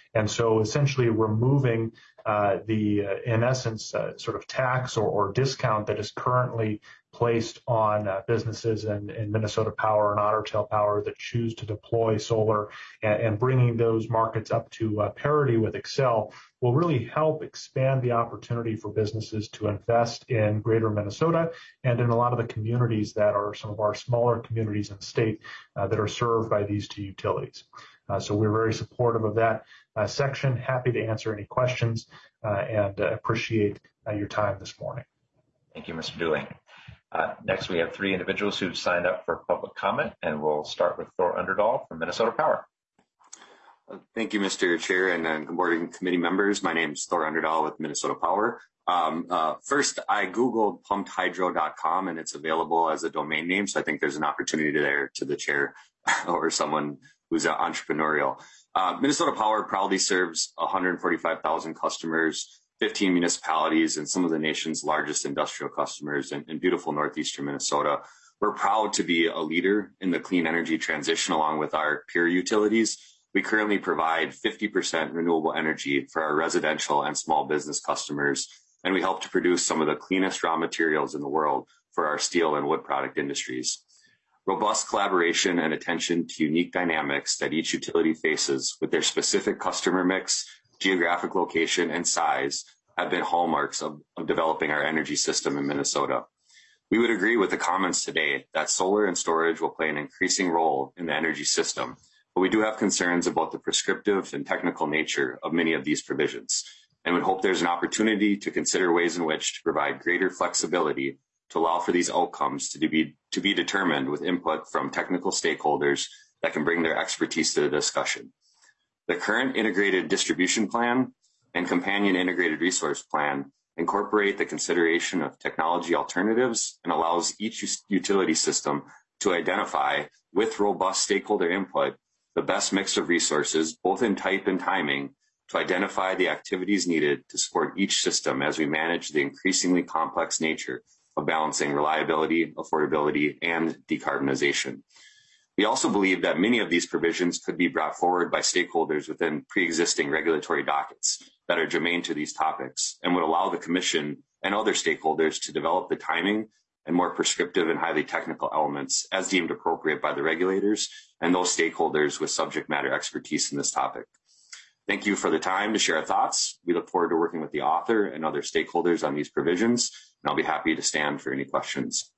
And so essentially removing uh, the, uh, in essence, uh, sort of tax or, or discount that is currently placed on uh, businesses in, in Minnesota Power and Otter Tail Power that choose to deploy solar, and, and bringing those markets up to uh, parity with Xcel will really help expand the opportunity for businesses to invest in greater Minnesota and in a lot of the communities that are some of our smaller communities in the state uh, that are served by these two utilities. Uh, so we're very supportive of that uh, section. Happy to answer any questions uh, and uh, appreciate uh, your time this morning. Thank you, Mister Dooling. Uh, next, we have three individuals who've signed up for public comment, and we'll start with Thor Underdahl from Minnesota Power. Thank you, Mister Chair, and uh, good morning, committee members. My name is Thor Underdahl with Minnesota Power. Um, uh, first, I Googled pumped hydro dot com, and it's available as a domain name, so I think there's an opportunity there to the chair or someone who's uh, entrepreneurial. Uh, Minnesota Power proudly serves one hundred forty-five thousand customers, fifteen municipalities, and some of the nation's largest industrial customers in, in beautiful northeastern Minnesota. We're proud to be a leader in the clean energy transition along with our peer utilities. We currently provide fifty percent renewable energy for our residential and small business customers, and we help to produce some of the cleanest raw materials in the world for our steel and wood product industries. Robust collaboration and attention to unique dynamics that each utility faces with their specific customer mix, geographic location, and size have been hallmarks of, of developing our energy system in Minnesota. We would agree with the comments today that solar and storage will play an increasing role in the energy system, but we do have concerns about the prescriptive and technical nature of many of these provisions, and would hope there's an opportunity to consider ways in which to provide greater flexibility to allow for these outcomes to be, to be determined with input from technical stakeholders that can bring their expertise to the discussion. The current integrated distribution plan and companion integrated resource plan incorporate the consideration of technology alternatives and allows each utility system to identify, with robust stakeholder input, the best mix of resources, both in type and timing, to identify the activities needed to support each system as we manage the increasingly complex nature of balancing reliability, affordability, and decarbonization. We also believe that many of these provisions could be brought forward by stakeholders within pre-existing regulatory dockets that are germane to these topics and would allow the Commission and other stakeholders to develop the timing and more prescriptive and highly technical elements as deemed appropriate by the regulators and those stakeholders with subject matter expertise in this topic. Thank you for the time to share our thoughts. We look forward to working with the author and other stakeholders on these provisions, and I'll be happy to stand for any questions.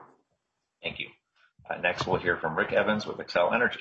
Thank you. Uh, next, we'll hear from Rick Evans with Xcel Energy.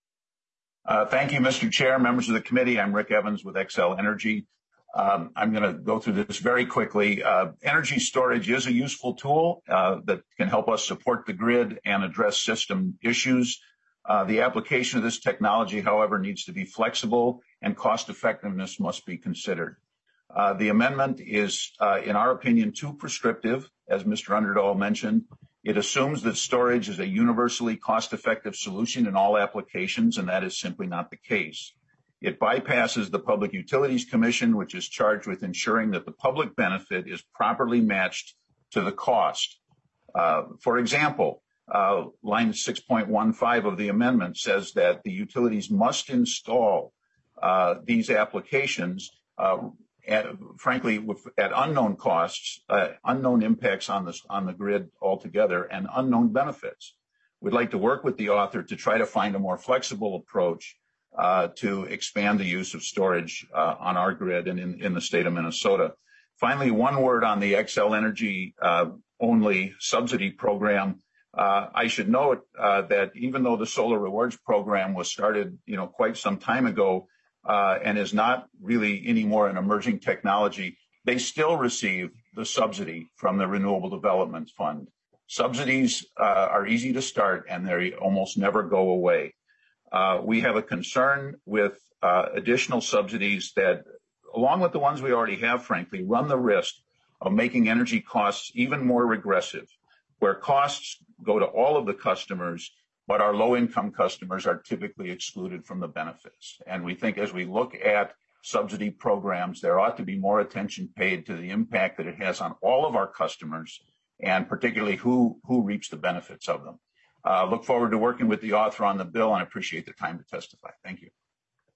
Uh, thank you, Mister Chair, members of the committee. I'm Rick Evans with Xcel Energy. Um, I'm going to go through this very quickly. Uh, energy storage is a useful tool uh, that can help us support the grid and address system issues. Uh, the application of this technology, however, needs to be flexible and cost effectiveness must be considered. Uh, the amendment is, uh, in our opinion, too prescriptive, as Mister Underdahl mentioned. It assumes that storage is a universally cost-effective solution in all applications, and that is simply not the case. It bypasses the Public Utilities Commission, which is charged with ensuring that the public benefit is properly matched to the cost. Uh, for example, uh, line six point one five of the amendment says that the utilities must install uh, these applications uh, At, frankly, with, at unknown costs, uh, unknown impacts on the, on the grid altogether, and unknown benefits. We'd like to work with the author to try to find a more flexible approach uh, to expand the use of storage uh, on our grid and in, in the state of Minnesota. Finally, one word on the Xcel Energy uh, only subsidy program. Uh, I should note uh, that even though the Solar Rewards program was started, you know, quite some time ago, Uh, and is not really anymore an emerging technology, they still receive the subsidy from the Renewable Development Fund. Subsidies uh, are easy to start and they almost never go away. Uh, we have a concern with uh, additional subsidies that, along with the ones we already have, frankly, run the risk of making energy costs even more regressive, where costs go to all of the customers, but our low-income customers are typically excluded from the benefits. And we think as we look at subsidy programs, there ought to be more attention paid to the impact that it has on all of our customers, and particularly who, who reaps the benefits of them. Uh, look forward to working with the author on the bill, and I appreciate the time to testify. Thank you.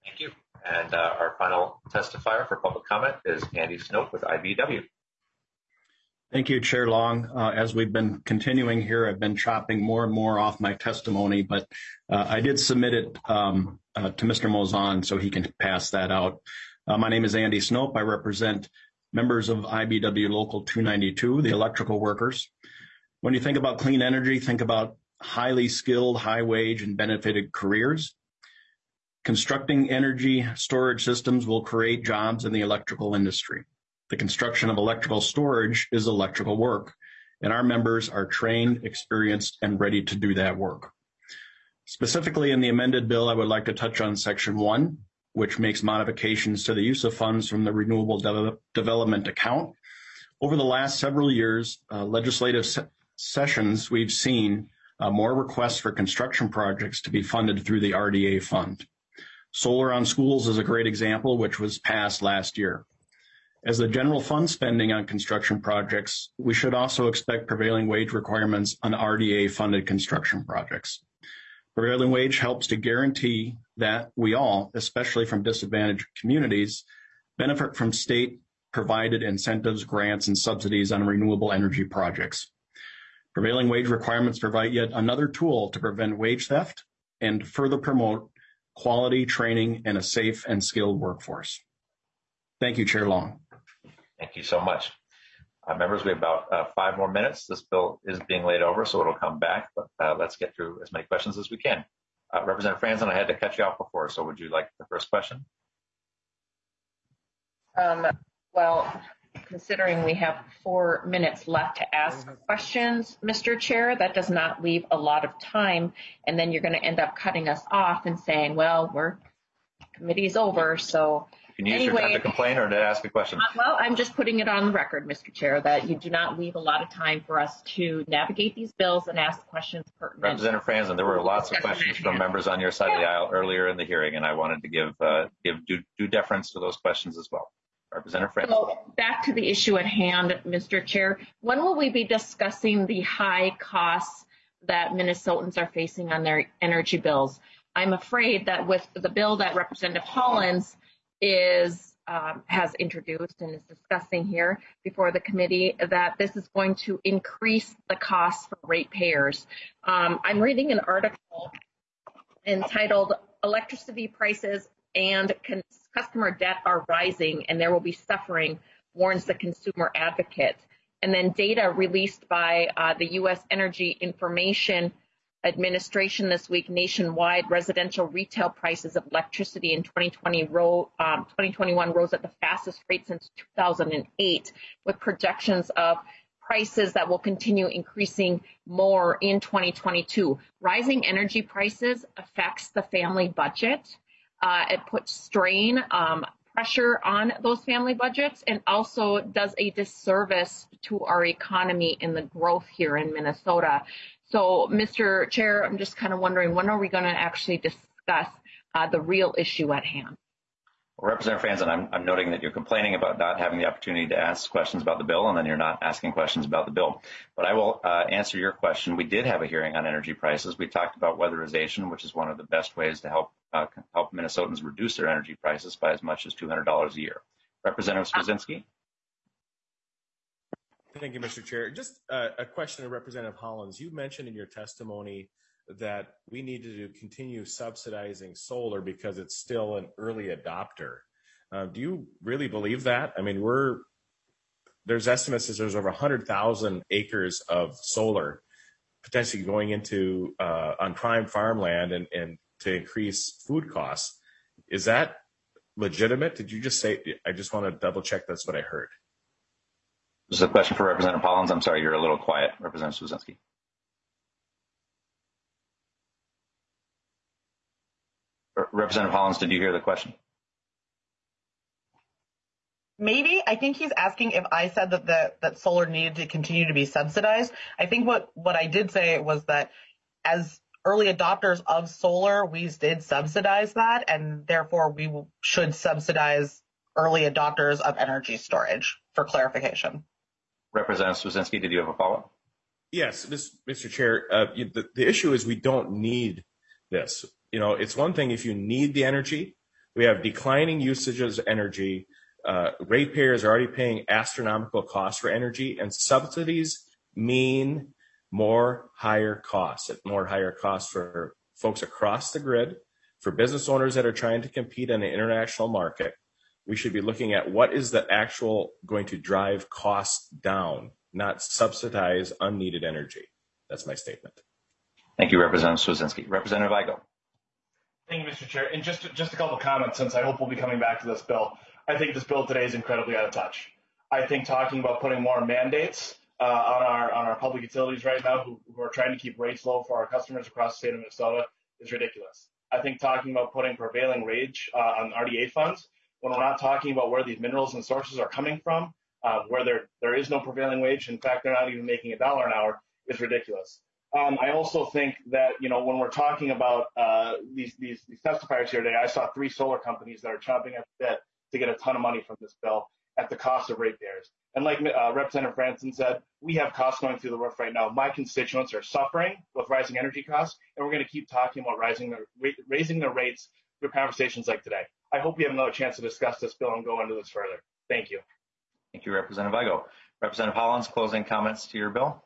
Thank you. And uh, our final testifier for public comment is Andy Snope with I B W. Thank you, Chair Long. Uh, as we've been continuing here, I've been chopping more and more off my testimony, but uh, I did submit it um, uh, to Mister Mozon so he can pass that out. Uh, my name is Andy Snope. I represent members of I B W Local two ninety-two, the electrical workers. When you think about clean energy, think about highly skilled, high wage, and benefited careers. Constructing energy storage systems will create jobs in the electrical industry. The construction of electrical storage is electrical work, and our members are trained, experienced, and ready to do that work. Specifically in the amended bill, I would like to touch on Section one, which makes modifications to the use of funds from the Renewable De- Development Account. Over the last several years, uh, legislative se- sessions, we've seen uh, more requests for construction projects to be funded through the R D A fund. Solar on schools is a great example, which was passed last year. As the general fund spending on construction projects, we should also expect prevailing wage requirements on R D A-funded construction projects. Prevailing wage helps to guarantee that we all, especially from disadvantaged communities, benefit from state-provided incentives, grants, and subsidies on renewable energy projects. Prevailing wage requirements provide yet another tool to prevent wage theft and further promote quality training and a safe and skilled workforce. Thank you, Chair Long. Thank you so much. Uh, members, we have about uh, five more minutes. This bill is being laid over, so it'll come back, but uh, let's get through as many questions as we can. Uh, Representative Franzen, I had to cut you off before, so would you like the first question? Um, well, considering we have four minutes left to ask questions, Mister Chair, that does not leave a lot of time, and then you're going to end up cutting us off and saying, well, we're committee's over, so Can you use anyway, your time to complain or to ask a question? Uh, well, I'm just putting it on the record, Mister Chair, that you do not leave a lot of time for us to navigate these bills and ask questions pertinent. Representative Franzen, there were lots of questions from members on your side yeah. of the aisle earlier in the hearing, and I wanted to give uh, give due, due deference to those questions as well. Representative Franzen. So back to the issue at hand, Mister Chair. When will we be discussing the high costs that Minnesotans are facing on their energy bills? I'm afraid that with the bill that Representative Hollins is um, has introduced and is discussing here before the committee, that this is going to increase the costs for ratepayers. Um, I'm reading an article entitled "Electricity Prices and Con- Customer Debt Are Rising and There Will Be Suffering," warns the Consumer Advocate. And then data released by uh, the U S Energy Information Administration this week, nationwide residential retail prices of electricity in twenty twenty ro- um, twenty twenty-one rose at the fastest rate since two thousand eight, with projections of prices that will continue increasing more in twenty twenty-two. Rising energy prices affects the family budget. Uh, it puts strain, um, pressure on those family budgets, and also does a disservice to our economy and the growth here in Minnesota. So, Mister Chair, I'm just kind of wondering, when are we going to actually discuss uh, the real issue at hand? Well, Representative Franzen, I'm, I'm noting that you're complaining about not having the opportunity to ask questions about the bill, and then you're not asking questions about the bill. But I will uh, answer your question. We did have a hearing on energy prices. We talked about weatherization, which is one of the best ways to help uh, help Minnesotans reduce their energy prices by as much as two hundred dollars a year. Representative Swedzinski. Thank you, Mister Chair. Just uh, a question to Representative Hollins. You mentioned in your testimony that we need to continue subsidizing solar because it's still an early adopter. Uh, do you really believe that? I mean, we're there's estimates that there's over one hundred thousand acres of solar potentially going into uh, on prime farmland and, and to increase food costs. Is that legitimate? Did you just say? I just want to double check that's what I heard. This is a question for Representative Hollins. I'm sorry, you're a little quiet, Representative Swedzinski. Representative Hollins, did you hear the question? Maybe. I think he's asking if I said that the, that solar needed to continue to be subsidized. I think what, what I did say was that as early adopters of solar, we did subsidize that, and therefore we should subsidize early adopters of energy storage, for clarification. Representative Swedzinski, did you have a follow-up? Yes, Mister Chair. Uh, the, the issue is we don't need this. You know, it's one thing if you need the energy, We have declining usages of energy. Uh, ratepayers are already paying astronomical costs for energy, and subsidies mean more higher costs, more higher costs for folks across the grid, for business owners that are trying to compete in the international market. We should be looking at what is the actual going to drive costs down, not subsidize unneeded energy. That's my statement. Thank you, Representative Swedzinski. Representative Igo. Thank you, Mister Chair. And just, just a couple of comments, since I hope we'll be coming back to this bill. I think this bill today is incredibly out of touch. I think talking about putting more mandates uh, on our on our public utilities right now, who, who are trying to keep rates low for our customers across the state of Minnesota, is ridiculous. I think talking about putting prevailing wage uh, on R D A funds, when we're not talking about where these minerals and sources are coming from, uh, where there there is no prevailing wage, in fact, they're not even making a dollar an hour, is ridiculous. Um, I also think that, you know, when we're talking about uh, these, these these testifiers here today, I saw three solar companies that are chomping at the bit to get a ton of money from this bill at the cost of ratepayers. And like uh, Representative Franson said, we have costs going through the roof right now. My constituents are suffering with rising energy costs, and we're going to keep talking about rising their, raising their rates through conversations like today. I hope we have another chance to discuss this bill and go into this further. Thank you. Thank you, Representative Igo. Representative Hollins, closing comments to your bill.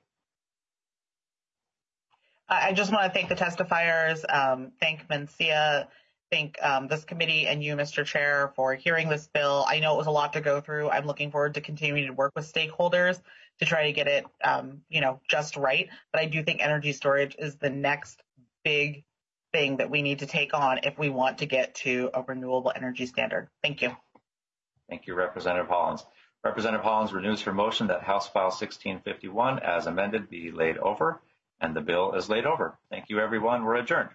I just want to thank the testifiers, um, thank Mencia, thank um, this committee and you, Mister Chair, for hearing this bill. I know it was a lot to go through. I'm looking forward to continuing to work with stakeholders to try to get it, um, you know, just right. But I do think energy storage is the next big thing that we need to take on if we want to get to a renewable energy standard. Thank you. Thank you, Representative Hollins. Representative Hollins renews her motion that House File sixteen fifty-one, as amended, be laid over, and the bill is laid over. Thank you, everyone. We're adjourned.